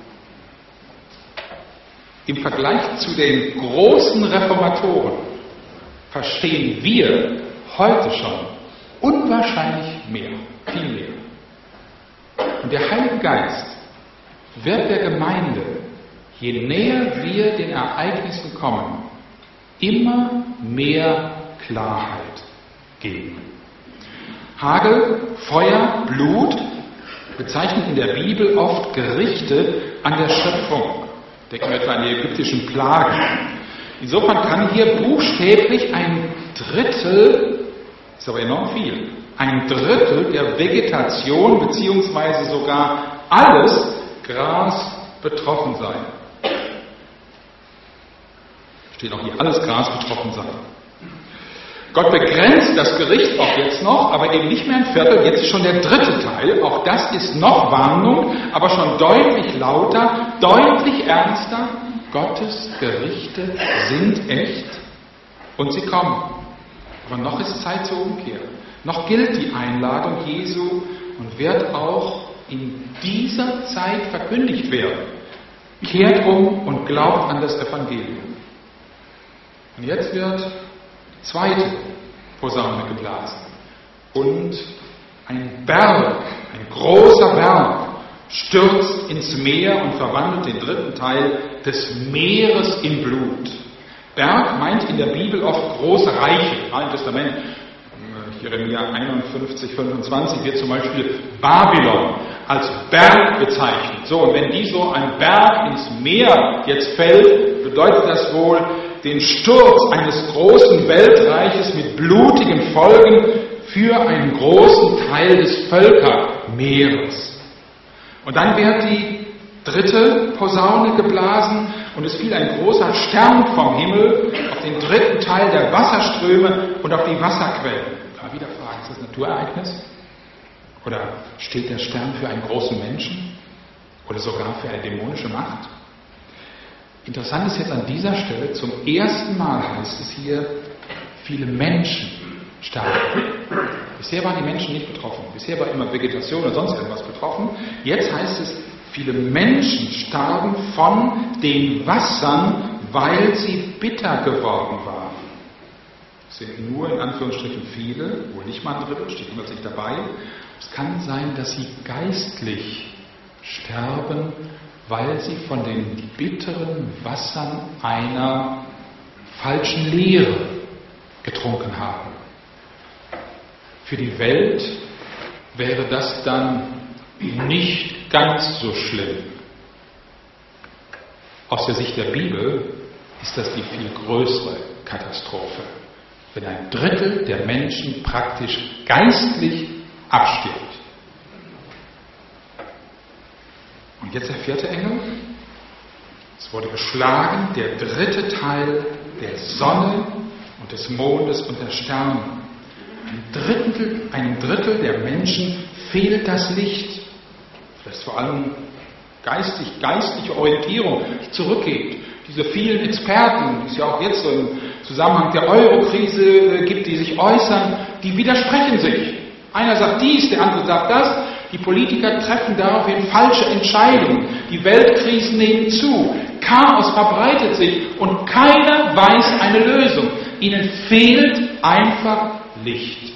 Im Vergleich zu den großen Reformatoren verstehen wir heute schon unwahrscheinlich mehr, viel mehr. Und der Heilige Geist wird der Gemeinde, je näher wir den Ereignissen kommen, immer mehr Klarheit geben. Hagel, Feuer, Blut bezeichnen in der Bibel oft Gerichte an der Schöpfung. Denken wir etwa an die ägyptischen Plagen. Insofern kann hier buchstäblich ein Drittel, ist aber enorm viel, ein Drittel der Vegetation beziehungsweise sogar alles Gras betroffen sein. Steht auch hier, alles Gras betroffen sein. Gott begrenzt das Gericht auch jetzt noch, aber eben nicht mehr ein Viertel, jetzt ist schon der dritte Teil. Auch das ist noch Warnung, aber schon deutlich lauter, deutlich ernster. Gottes Gerichte sind echt und sie kommen. Aber noch ist Zeit zur Umkehr. Noch gilt die Einladung Jesu und wird auch in dieser Zeit verkündigt werden. Kehrt um und glaubt an das Evangelium. Und jetzt wird die zweite Posaune geblasen. Und ein Berg, ein großer Berg, stürzt ins Meer und verwandelt den dritten Teil des Meeres in Blut. Berg meint in der Bibel oft große Reiche. Im Alten Testament, Jeremia einundfünfzig, fünfundzwanzig, wird zum Beispiel Babylon als Berg bezeichnet. So, und wenn die so ein Berg ins Meer jetzt fällt, bedeutet das wohl den Sturz eines großen Weltreiches mit blutigen Folgen für einen großen Teil des Völkermeeres. Und dann wird die dritte Posaune geblasen und es fiel ein großer Stern vom Himmel auf den dritten Teil der Wasserströme und auf die Wasserquellen. Kann man wieder fragen, ist das ein Naturereignis? Oder steht der Stern für einen großen Menschen? Oder sogar für eine dämonische Macht? Interessant ist jetzt an dieser Stelle, zum ersten Mal heißt es hier, viele Menschen starben. Bisher waren die Menschen nicht betroffen. Bisher war immer Vegetation oder sonst irgendwas betroffen. Jetzt heißt es, viele Menschen starben von den Wassern, weil sie bitter geworden waren. Es sind nur in Anführungsstrichen viele, wohl nicht mal ein Drittel, steht immer nicht dabei. Es kann sein, dass sie geistlich sterben, weil sie von den bitteren Wassern einer falschen Lehre getrunken haben. Für die Welt wäre das dann nicht ganz so schlimm. Aus der Sicht der Bibel ist das die viel größere Katastrophe, wenn ein Drittel der Menschen praktisch geistlich abstirbt. Und jetzt der vierte Engel. Es wurde geschlagen, der dritte Teil der Sonne und des Mondes und der Sterne. Ein Drittel, einem Drittel der Menschen fehlt das Licht. Vielleicht vor allem geistig, geistliche Orientierung zurückgeht. Diese vielen Experten, die es ja auch jetzt so im Zusammenhang der Euro-Krise gibt, die sich äußern, die widersprechen sich. Einer sagt dies, der andere sagt das. Die Politiker treffen daraufhin falsche Entscheidungen. Die Weltkrisen nehmen zu. Chaos verbreitet sich und keiner weiß eine Lösung. Ihnen fehlt einfach Licht.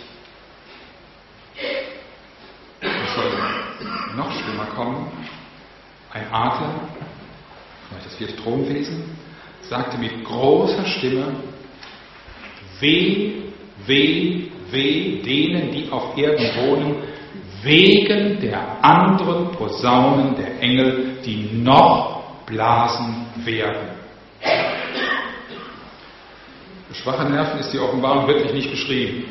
Es soll noch schlimmer kommen. Ein Adler, vielleicht das vierte Thronwesen, sagte mit großer Stimme: Weh, weh, weh denen, die auf Erden wohnen, wegen der anderen Posaunen der Engel, die noch blasen werden. Für schwache Nerven ist die Offenbarung wirklich nicht beschrieben.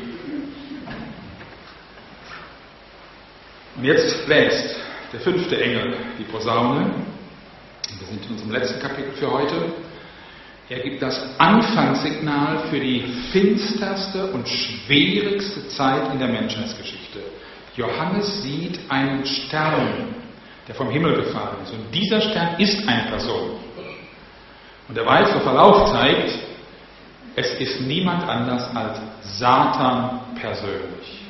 Und jetzt bläst der fünfte Engel die Posaune. Wir sind in unserem letzten Kapitel für heute. Er gibt das Anfangssignal für die finsterste und schwierigste Zeit in der Menschheitsgeschichte. Johannes sieht einen Stern, der vom Himmel gefallen ist. Und dieser Stern ist eine Person. Und der weitere Verlauf zeigt, es ist niemand anders als Satan persönlich.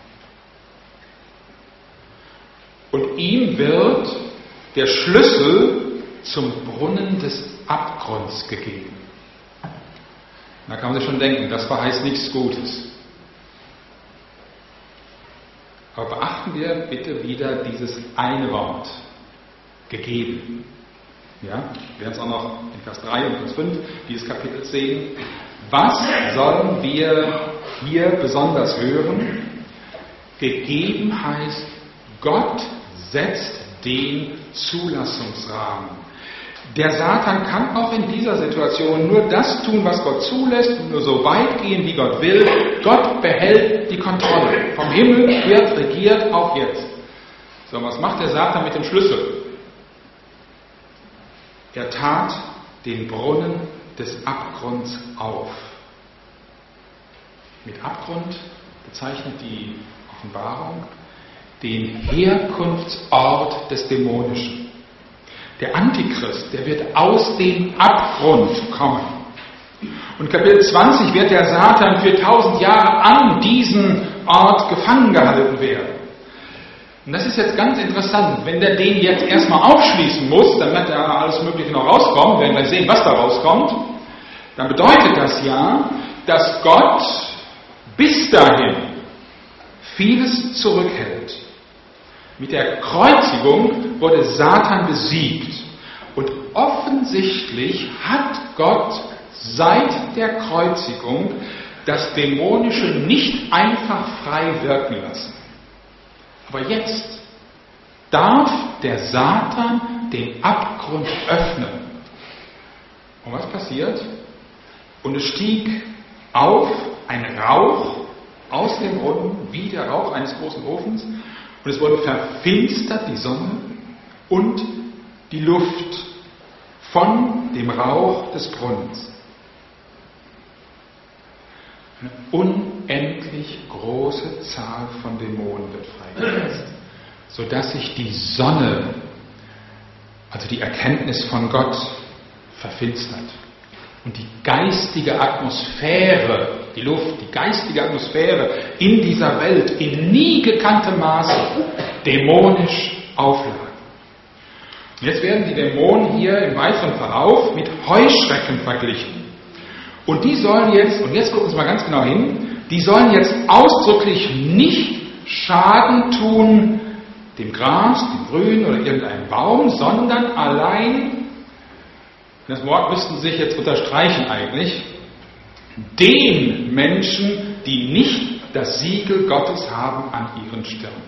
Und ihm wird der Schlüssel zum Brunnen des Abgrunds gegeben. Da kann man sich schon denken, das verheißt nichts Gutes. Aber beachten wir bitte wieder dieses eine Wort, gegeben. Ja, wir werden es auch noch in Vers drei und Vers fünf dieses Kapitels sehen. Was sollen wir hier besonders hören? Gegeben heißt, Gott setzt den Zulassungsrahmen. Der Satan kann auch in dieser Situation nur das tun, was Gott zulässt, und nur so weit gehen, wie Gott will. Gott behält die Kontrolle. Vom Himmel wird regiert, auch jetzt. So, was macht der Satan mit dem Schlüssel? Er tat den Brunnen des Abgrunds auf. Mit Abgrund bezeichnet die Offenbarung den Herkunftsort des Dämonischen. Der Antichrist, der wird aus dem Abgrund kommen. Und Kapitel zwanzig wird der Satan für tausend Jahre an diesem Ort gefangen gehalten werden. Und das ist jetzt ganz interessant. Wenn der den jetzt erstmal aufschließen muss, damit da alles Mögliche noch rauskommt, werden wir sehen, was da rauskommt, dann bedeutet das ja, dass Gott bis dahin vieles zurückhält. Mit der Kreuzigung wurde Satan besiegt. Und offensichtlich hat Gott seit der Kreuzigung das Dämonische nicht einfach frei wirken lassen. Aber jetzt darf der Satan den Abgrund öffnen. Und was passiert? Und es stieg auf ein Rauch aus dem Brunnen, wie der Rauch eines großen Ofens. Und es wurde verfinstert, die Sonne und die Luft von dem Rauch des Brunnens. Eine unendlich große Zahl von Dämonen wird freigesetzt, sodass sich die Sonne, also die Erkenntnis von Gott, verfinstert. Und die geistige Atmosphäre, die Luft, die geistige Atmosphäre in dieser Welt in nie gekanntem Maße dämonisch aufladen. Und jetzt werden die Dämonen hier im weiteren Verlauf mit Heuschrecken verglichen. Und die sollen jetzt, und jetzt gucken Sie mal ganz genau hin, die sollen jetzt ausdrücklich nicht Schaden tun dem Gras, dem Grün oder irgendeinem Baum, sondern allein, das Wort müssten Sie sich jetzt unterstreichen eigentlich, den Menschen, die nicht das Siegel Gottes haben an ihren Stirn.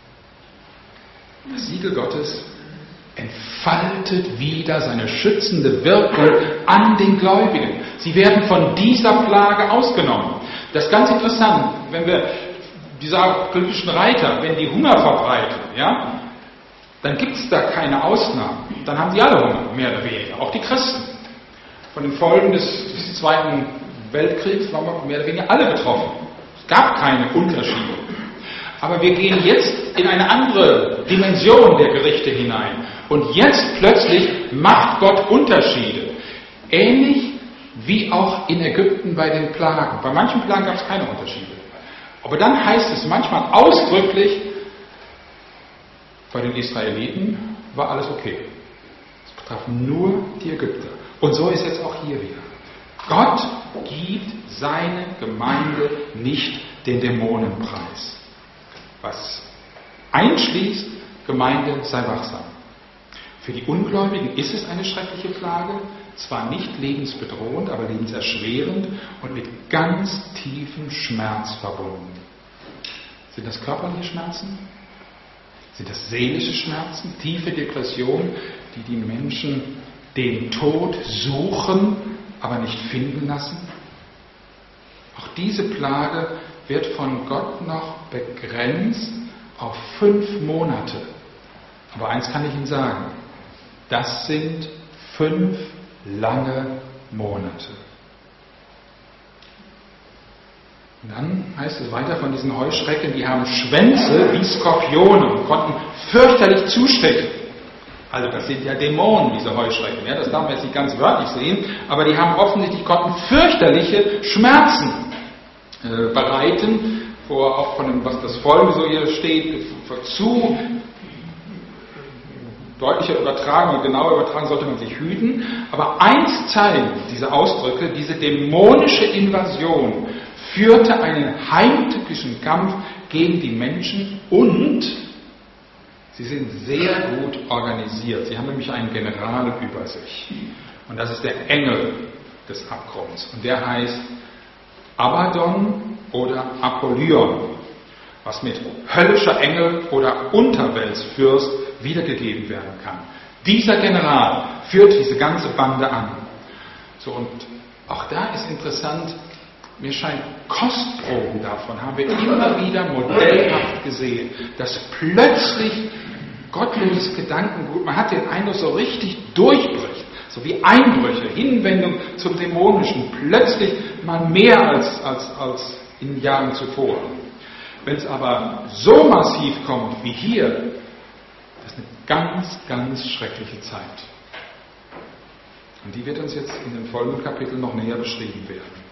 Das Siegel Gottes entfaltet wieder seine schützende Wirkung an den Gläubigen. Sie werden von dieser Plage ausgenommen. Das ist ganz interessant, wenn wir diese apokalyptischen Reiter, wenn die Hunger verbreiten, ja, dann gibt es da keine Ausnahmen. Dann haben sie alle Hunger, mehr oder weniger, auch die Christen. Von den Folgen des, des Zweiten Weltkriegs waren wir mehr oder weniger alle betroffen. Es gab keine Unterschiede. Aber wir gehen jetzt in eine andere Dimension der Gerichte hinein. Und jetzt plötzlich macht Gott Unterschiede. Ähnlich wie auch in Ägypten bei den Plagen. Bei manchen Plagen gab es keine Unterschiede. Aber dann heißt es manchmal ausdrücklich, Bei den Israeliten war alles okay. Es betraf nur die Ägypter. Und so ist jetzt auch hier wieder. Gott gibt seine Gemeinde nicht den Dämonen preis. Was einschließt, Gemeinde sei wachsam. Für die Ungläubigen ist es eine schreckliche Plage, zwar nicht lebensbedrohend, aber lebenserschwerend und mit ganz tiefem Schmerz verbunden. Sind das körperliche Schmerzen? Sind das seelische Schmerzen? Tiefe Depressionen, die die Menschen den Tod suchen, aber nicht finden lassen? Auch diese Plage wird von Gott noch begrenzt auf fünf Monate. Aber eins kann ich Ihnen sagen, das sind fünf lange Monate. Und dann heißt es weiter von diesen Heuschrecken, die haben Schwänze wie Skorpione und konnten fürchterlich zustechen. Also das sind ja Dämonen, diese Heuschrecken. Ja, das darf man jetzt nicht ganz wörtlich sehen, aber die haben offensichtlich, konnten fürchterliche Schmerzen äh, bereiten, vor auch von dem, was das Folge so hier steht, zu deutlicher übertragen und genauer übertragen sollte man sich hüten. Aber eins zeigen diese Ausdrücke, diese dämonische Invasion führte einen heimtückischen Kampf gegen die Menschen und sie sind sehr gut organisiert. Sie haben nämlich einen General über sich. Und das ist der Engel des Abgrunds. Und der heißt Abaddon oder Apollyon, was mit höllischer Engel oder Unterweltsfürst wiedergegeben werden kann. Dieser General führt diese ganze Bande an. So, und auch da ist interessant, mir scheint, Kostproben davon haben wir immer wieder modellhaft gesehen, dass plötzlich gottloses Gedankengut, man hat den Eindruck, so richtig durchbricht, so wie Einbrüche, Hinwendung zum Dämonischen, plötzlich mal mehr als, als, als in Jahren zuvor. Wenn es aber so massiv kommt wie hier, das ist eine ganz, ganz schreckliche Zeit. Und die wird uns jetzt in den folgenden Kapiteln noch näher beschrieben werden.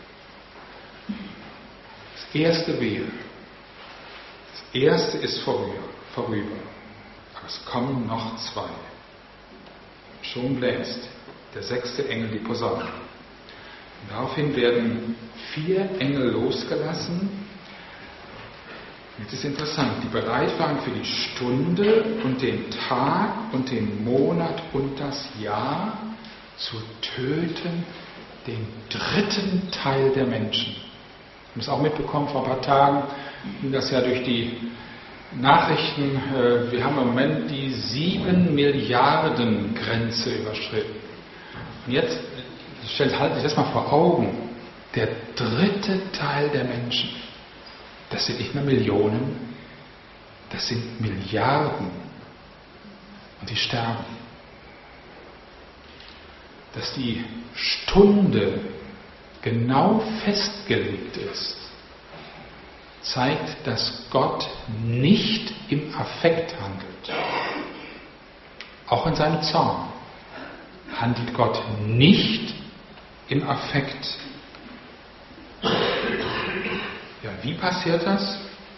Das erste Wehe. Das erste ist vorüber, vorüber. Aber es kommen noch zwei. Schon bläst der sechste Engel die Posaune. Und daraufhin werden vier Engel losgelassen. Jetzt ist interessant, die bereit waren für die Stunde und den Tag und den Monat und das Jahr zu töten den dritten Teil der Menschen. Wir haben es auch mitbekommen vor ein paar Tagen, das ja durch die Nachrichten, wir haben im Moment die sieben Milliarden Grenze überschritten. Und jetzt, stellt halt sich das mal vor Augen, der dritte Teil der Menschen, das sind nicht mehr Millionen, das sind Milliarden. Und die sterben. Dass die Stunde genau festgelegt ist, zeigt, dass Gott nicht im Affekt handelt. Auch in seinem Zorn handelt Gott nicht im Affekt. Ja, wie passiert das?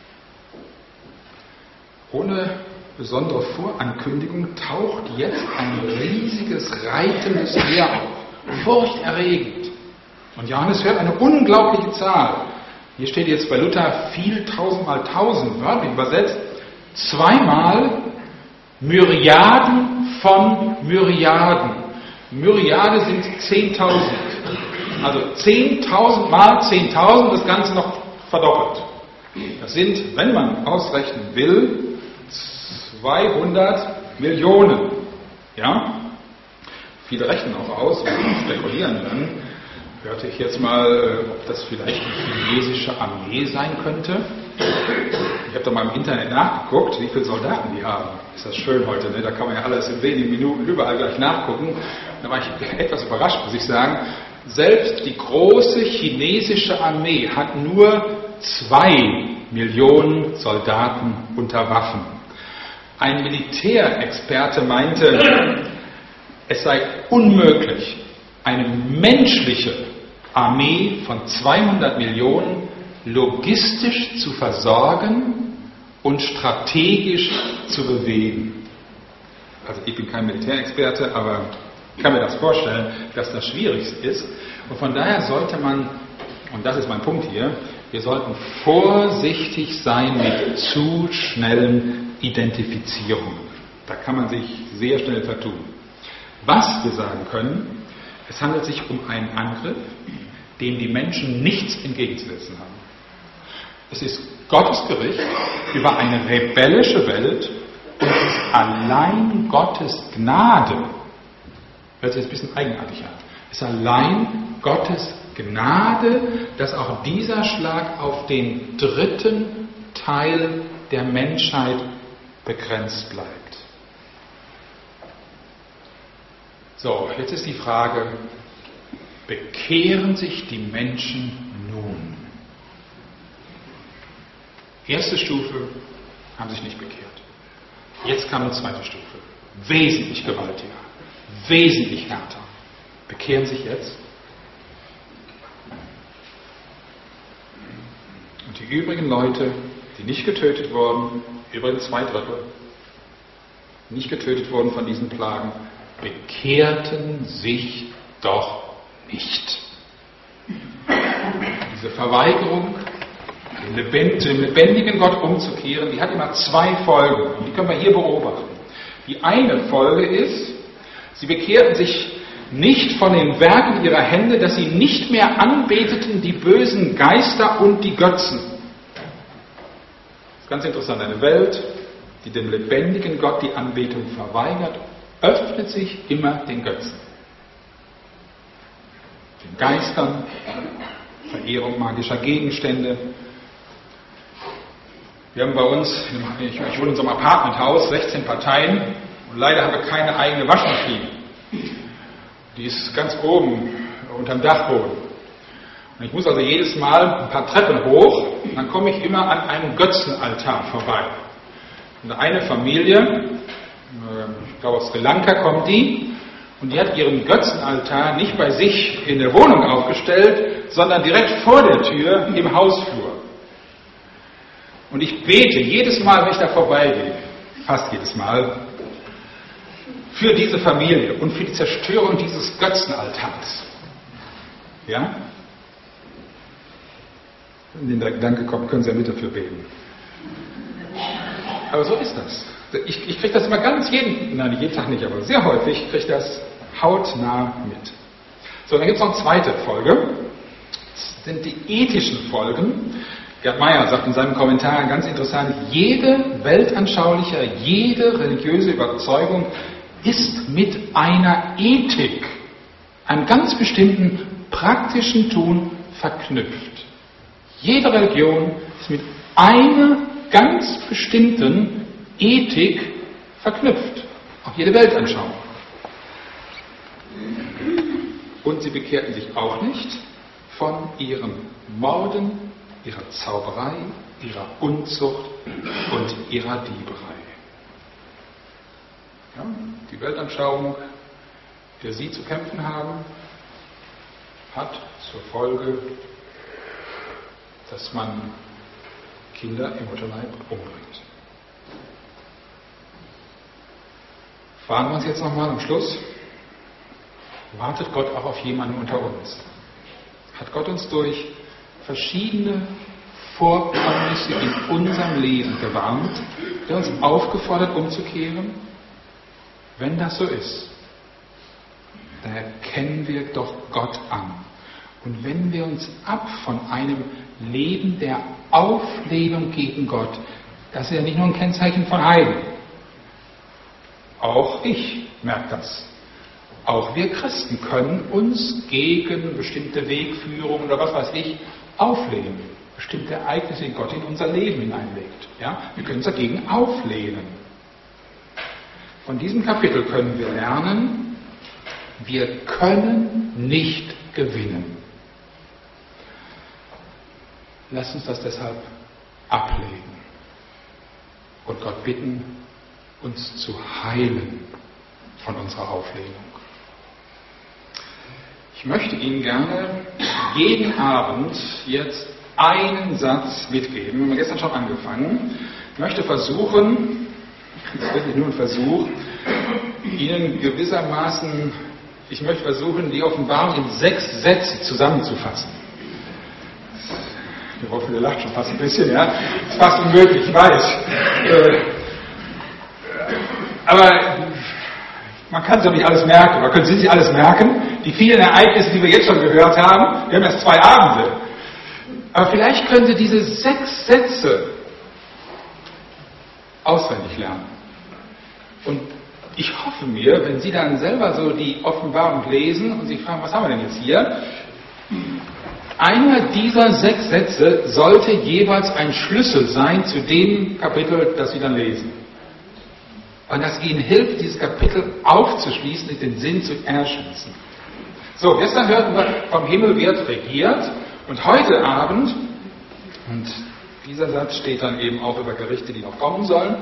Ohne besondere Vorankündigung taucht jetzt ein riesiges, reitendes Meer auf. Furchterregend. Und Johannes hört eine unglaubliche Zahl. Hier steht jetzt bei Luther viel tausendmal tausend, wörtlich übersetzt. Zweimal Myriaden von Myriaden. Myriade sind zehntausend. Also zehntausend mal zehntausend, das Ganze noch verdoppelt. Das sind, wenn man ausrechnen will, zweihundert Millionen. Ja? Viele rechnen auch aus und spekulieren dann. Hörte ich jetzt mal, ob das vielleicht die chinesische Armee sein könnte. Ich habe da mal im Internet nachgeguckt, wie viele Soldaten die haben. Ist das schön heute, ne? Da kann man ja alles in wenigen Minuten überall gleich nachgucken. Da war ich etwas überrascht, muss ich sagen. Selbst die große chinesische Armee hat nur zwei Millionen Soldaten unter Waffen. Ein Militärexperte meinte, es sei unmöglich, eine menschliche Armee von zweihundert Millionen logistisch zu versorgen und strategisch zu bewegen. Also ich bin kein Militärexperte, aber ich kann mir das vorstellen, dass das schwierig ist. Und von daher sollte man, und das ist mein Punkt hier, wir sollten vorsichtig sein mit zu schnellen Identifizierungen. Da kann man sich sehr schnell vertun. Was wir sagen können, es handelt sich um einen Angriff, dem die Menschen nichts entgegenzusetzen haben. Es ist Gottes Gericht über eine rebellische Welt und es ist allein Gottes Gnade. Hört sich jetzt ein bisschen eigenartig an. Es ist allein Gottes Gnade, dass auch dieser Schlag auf den dritten Teil der Menschheit begrenzt bleibt. So, jetzt ist die Frage, bekehren sich die Menschen nun? Erste Stufe, haben sich nicht bekehrt. Jetzt kam eine zweite Stufe, wesentlich gewaltiger, wesentlich härter. Bekehren sich jetzt? Und die übrigen Leute, die nicht getötet wurden, übrigens zwei Drittel, nicht getötet wurden von diesen Plagen, bekehrten sich doch nicht. Diese Verweigerung, zu dem lebendigen Gott umzukehren, die hat immer zwei Folgen. Und die können wir hier beobachten. Die eine Folge ist, sie bekehrten sich nicht von den Werken ihrer Hände, dass sie nicht mehr anbeteten die bösen Geister und die Götzen. Das ist ganz interessant. Eine Welt, die dem lebendigen Gott die Anbetung verweigert, öffnet sich immer den Götzen. Den Geistern, Verehrung magischer Gegenstände. Wir haben bei uns, ich, ich wohne in so einem Apartmenthaus, sechzehn Parteien und leider haben wir keine eigene Waschmaschine. Die ist ganz oben unterm Dachboden. Und ich muss also jedes Mal ein paar Treppen hoch und dann komme ich immer an einem Götzenaltar vorbei. Und eine Familie, ich glaube aus Sri Lanka kommt die, und die hat ihren Götzenaltar nicht bei sich in der Wohnung aufgestellt, sondern direkt vor der Tür im Hausflur. Und ich bete jedes Mal, wenn ich da vorbeigehe, fast jedes Mal, für diese Familie und für die Zerstörung dieses Götzenaltars. Ja? Wenn der Gedanke kommt, können Sie ja mit dafür beten. Aber so ist das. Ich, ich kriege das immer ganz jeden, nein, jeden Tag nicht, aber sehr häufig kriege ich das hautnah mit. So, dann gibt es noch eine zweite Folge. Das sind die ethischen Folgen. Gerd Meyer sagt in seinem Kommentar ganz interessant, jede weltanschauliche, jede religiöse Überzeugung ist mit einer Ethik, einem ganz bestimmten praktischen Tun verknüpft. Jede Religion ist mit einer ganz bestimmten Ethik verknüpft. Auch jede Weltanschauung. Und sie bekehrten sich auch nicht von ihrem Morden, ihrer Zauberei, ihrer Unzucht und ihrer Dieberei. Ja, die Weltanschauung, der sie zu kämpfen haben, hat zur Folge, dass man Kinder im Mutterleib umbringt. Fragen wir uns jetzt nochmal am Schluss, wartet Gott auch auf jemanden unter uns? Hat Gott uns durch verschiedene Vorkommnisse in unserem Leben gewarnt, der uns aufgefordert umzukehren? Wenn das so ist, dann erkennen wir doch Gott an. Und wenden wir uns ab von einem Leben der Auflehnung gegen Gott, das ist ja nicht nur ein Kennzeichen von Heiden. Auch ich merke das. Auch wir Christen können uns gegen bestimmte Wegführungen oder was weiß ich auflehnen. Bestimmte Ereignisse, die Gott in unser Leben hineinlegt. Ja? Wir können uns dagegen auflehnen. Von diesem Kapitel können wir lernen, wir können nicht gewinnen. Lasst uns das deshalb ablegen und Gott bitten, uns zu heilen von unserer Auflehnung. Ich möchte Ihnen gerne jeden Abend jetzt einen Satz mitgeben. Wir haben gestern schon angefangen. Ich möchte versuchen, das ist wirklich nur ein Versuch, Ihnen gewissermaßen, ich möchte versuchen, die Offenbarung in sechs Sätze zusammenzufassen. Der Rolf, der lacht schon fast ein bisschen, ja. Das ist fast unmöglich, ich weiß. Äh, aber man kann es ja nicht alles merken. Oder können Sie sich alles merken? Die vielen Ereignisse, die wir jetzt schon gehört haben, wir haben erst zwei Abende. Aber vielleicht können Sie diese sechs Sätze auswendig lernen. Und ich hoffe mir, wenn Sie dann selber so die Offenbarung lesen und sich fragen, was haben wir denn jetzt hier? Einer dieser sechs Sätze sollte jeweils ein Schlüssel sein zu dem Kapitel, das Sie dann lesen. Und das Ihnen hilft, dieses Kapitel aufzuschließen und den Sinn zu erschließen. So, gestern hörten wir, vom Himmel wird regiert. Und heute Abend, und dieser Satz steht dann eben auch über Gerichte, die noch kommen sollen,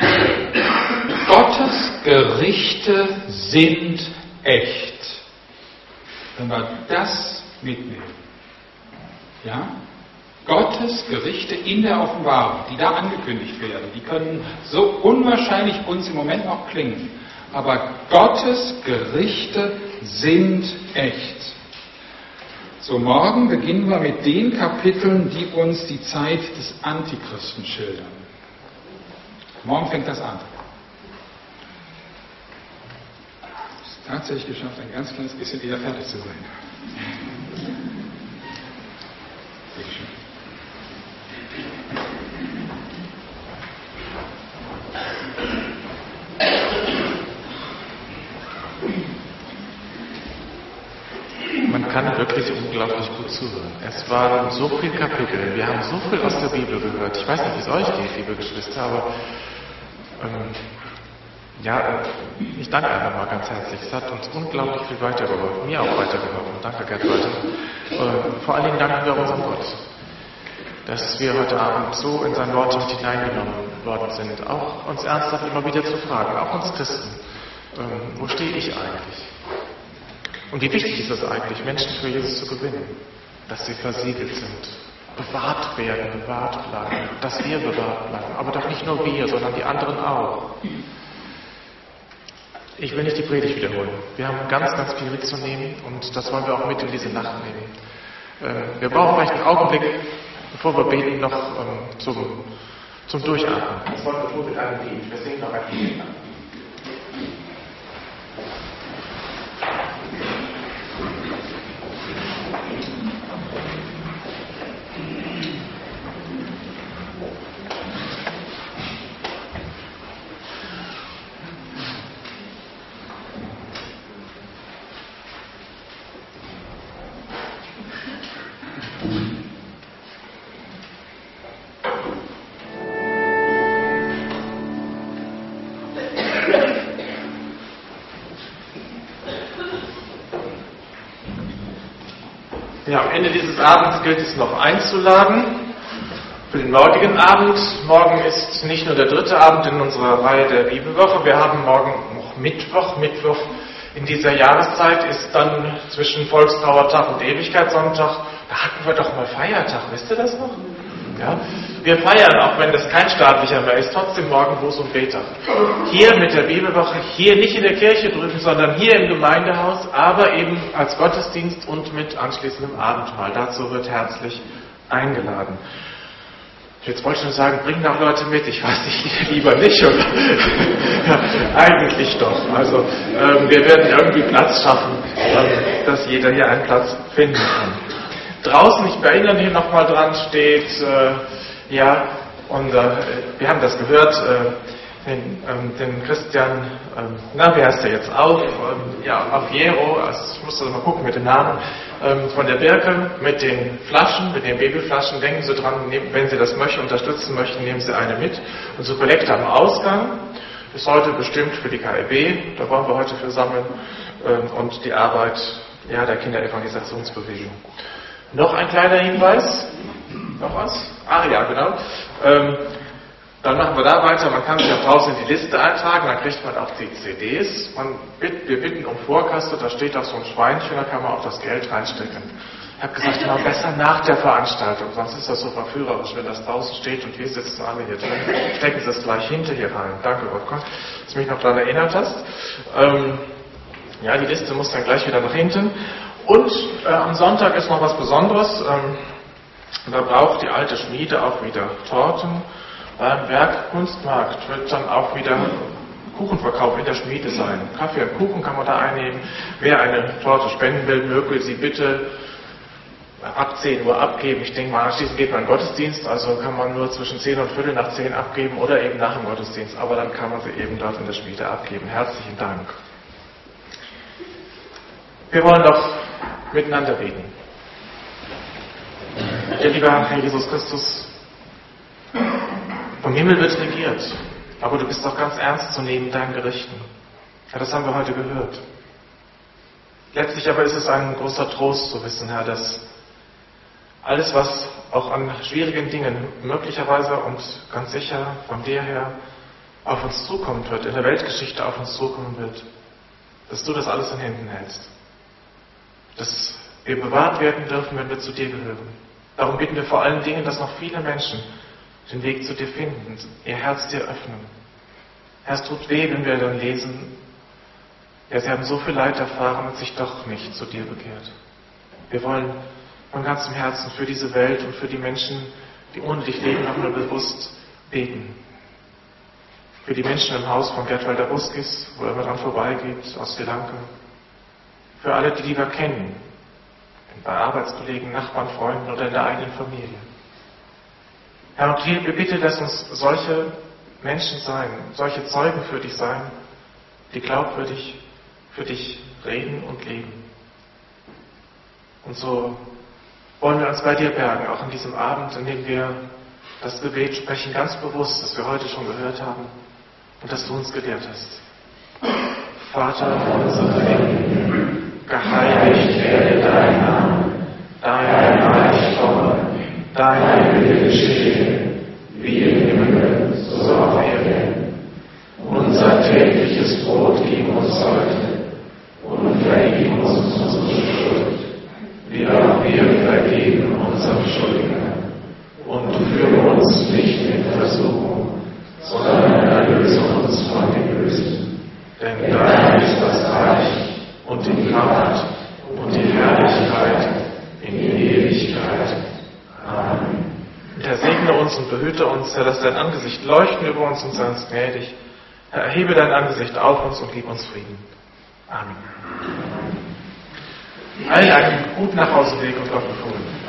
Gottes Gerichte sind echt. Wenn wir das mitnehmen. Ja? Gottes Gerichte in der Offenbarung, die da angekündigt werden, die können so unwahrscheinlich uns im Moment noch klingen. Aber Gottes Gerichte sind echt. So, morgen beginnen wir mit den Kapiteln, die uns die Zeit des Antichristen schildern. Morgen fängt das an. Es ist tatsächlich geschafft, ein ganz kleines bisschen eher fertig zu sein. Bitte schön. Man kann wirklich unglaublich gut zuhören. Es waren so viele Kapitel, wir haben so viel aus der Bibel gehört. Ich weiß nicht, wie es euch geht, liebe Geschwister, aber ähm, ja, äh, ich danke einfach mal ganz herzlich. Es hat uns unglaublich viel weitergeholfen, mir auch weitergeholfen. Danke, Gerd, weiter. Äh, vor allen Dingen danken wir unserem Gott, dass wir heute Abend so in sein Wort mit hineingenommen worden sind, auch uns ernsthaft immer wieder zu fragen, auch uns Christen, ähm, wo stehe ich eigentlich? Und wie wichtig ist es eigentlich, Menschen für Jesus zu gewinnen? Dass sie versiegelt sind, bewahrt werden, bewahrt bleiben, dass wir bewahrt bleiben. Aber doch nicht nur wir, sondern die anderen auch. Ich will nicht die Predigt wiederholen. Wir haben ganz, ganz viel mitzunehmen und das wollen wir auch mit in diese Nacht nehmen. Wir brauchen vielleicht einen Augenblick, bevor wir beten, noch ähm, zum, zum Durchatmen. Das wollen wir tun mit einem Lied. Wir singen noch ein Lied. Ja, am Ende dieses Abends gilt es noch einzuladen für den morgigen Abend. Morgen ist nicht nur der dritte Abend in unserer Reihe der Bibelwoche. Wir haben morgen noch Mittwoch. Mittwoch in dieser Jahreszeit ist dann zwischen Volkstrauertag und Ewigkeitssonntag. Da hatten wir doch mal Feiertag, wisst ihr das noch? Ja, wir feiern, auch wenn das kein staatlicher mehr ist, trotzdem morgen Buß- und Betag. Hier mit der Bibelwoche, hier nicht in der Kirche drüben, sondern hier im Gemeindehaus, aber eben als Gottesdienst und mit anschließendem Abendmahl. Dazu wird herzlich eingeladen. Jetzt wollte ich nur sagen, bringen doch Leute mit. Ich weiß nicht, lieber nicht, oder? Ja, eigentlich doch. Also ähm, wir werden irgendwie Platz schaffen, ähm, dass jeder hier einen Platz finden kann. Draußen, ich erinnere hier nochmal dran, steht, äh, ja, unser, wir haben das gehört, äh, den, ähm, den Christian, ähm, na, wie heißt der jetzt auch? Ähm, ja, Afiero, also ich musste mal gucken mit dem Namen, ähm, von der Birke, mit den Flaschen, mit den Babyflaschen, denken Sie dran, nehm, wenn Sie das möchten, unterstützen möchten, nehmen Sie eine mit. Unsere Kollekte am Ausgang ist heute bestimmt für die K E B, da wollen wir heute für sammeln, ähm, und die Arbeit, ja, der Kinderevangelisationsbewegung. Noch ein kleiner Hinweis. Noch was? Ah ja, genau. Ähm, dann machen wir da weiter. Man kann sich auch draußen in die Liste eintragen, dann kriegt man auch die C Ds. Man bitt, wir bitten um Vorkasse, da steht auch so ein Schweinchen, da kann man auch das Geld reinstecken. Ich habe gesagt, mal besser nach der Veranstaltung, sonst ist das so verführerisch, wenn das draußen steht und wir sitzen alle hier drin. Stecken Sie es gleich hinter hier rein. Danke, Gott, dass du mich noch daran erinnert hast. Ähm, ja, die Liste muss dann gleich wieder nach hinten. Und äh, am Sonntag ist noch was Besonderes. Ähm, da braucht die alte Schmiede auch wieder Torten. Beim Werkkunstmarkt wird dann auch wieder Kuchenverkauf in der Schmiede sein. Kaffee und Kuchen kann man da einnehmen. Wer eine Torte spenden will, möge sie bitte ab zehn Uhr abgeben. Ich denke mal, anschließend geht man in den Gottesdienst, also kann man nur zwischen zehn und Viertel nach zehn abgeben oder eben nach dem Gottesdienst. Aber dann kann man sie eben dort in der Schmiede abgeben. Herzlichen Dank. Wir wollen doch miteinander beten. Der liebe Herr Jesus Christus, vom Himmel wird regiert, aber du bist doch ganz ernst zu nehmen in deinen Gerichten. Ja, das haben wir heute gehört. Letztlich aber ist es ein großer Trost zu wissen, Herr, dass alles, was auch an schwierigen Dingen möglicherweise und ganz sicher von dir her auf uns zukommen wird, in der Weltgeschichte auf uns zukommen wird, dass du das alles in Händen hältst. Dass wir bewahrt werden dürfen, wenn wir zu dir gehören. Darum bitten wir vor allen Dingen, dass noch viele Menschen den Weg zu dir finden, ihr Herz dir öffnen. Herr, es tut weh, wenn wir dann lesen, ja, sie haben so viel Leid erfahren und sich doch nicht zu dir bekehrt. Wir wollen von ganzem Herzen für diese Welt und für die Menschen, die ohne dich leben, noch nur bewusst beten. Für die Menschen im Haus von Gerd Walder-Buskis, wo er immer dran vorbeigeht, aus Sri Lanka. Für alle, die wir kennen, bei Arbeitskollegen, Nachbarn, Freunden oder in der eigenen Familie. Herr, und wir bitten, dass uns solche Menschen sein, solche Zeugen für dich sein, die glaubwürdig für dich reden und leben. Und so wollen wir uns bei dir bergen, auch an diesem Abend, in dem wir das Gebet sprechen, ganz bewusst, das wir heute schon gehört haben und das du uns gelehrt hast. Vater unser im Himmel, geheiligt werde dein Name, dein Reich komme, dein Wille geschehe, wie im Himmel, so auf Erden. Unser tägliches Brot gib uns heute und vergib uns unsere Schuld, wie auch wir vergeben unseren Schuldigern. Und führe uns nicht in Versuchung, sondern erlöse uns von dem Bösen. Denn dein ist das Reich und die Kraft und die Herrlichkeit in Ewigkeit. Amen. Und Herr, segne uns und behüte uns, Herr, dass dein Angesicht leuchten über uns und sei uns gnädig. Herr, erhebe dein Angesicht auf uns und gib uns Frieden. Amen. Allen einen guten Nachhauseweg und Gott befohlen.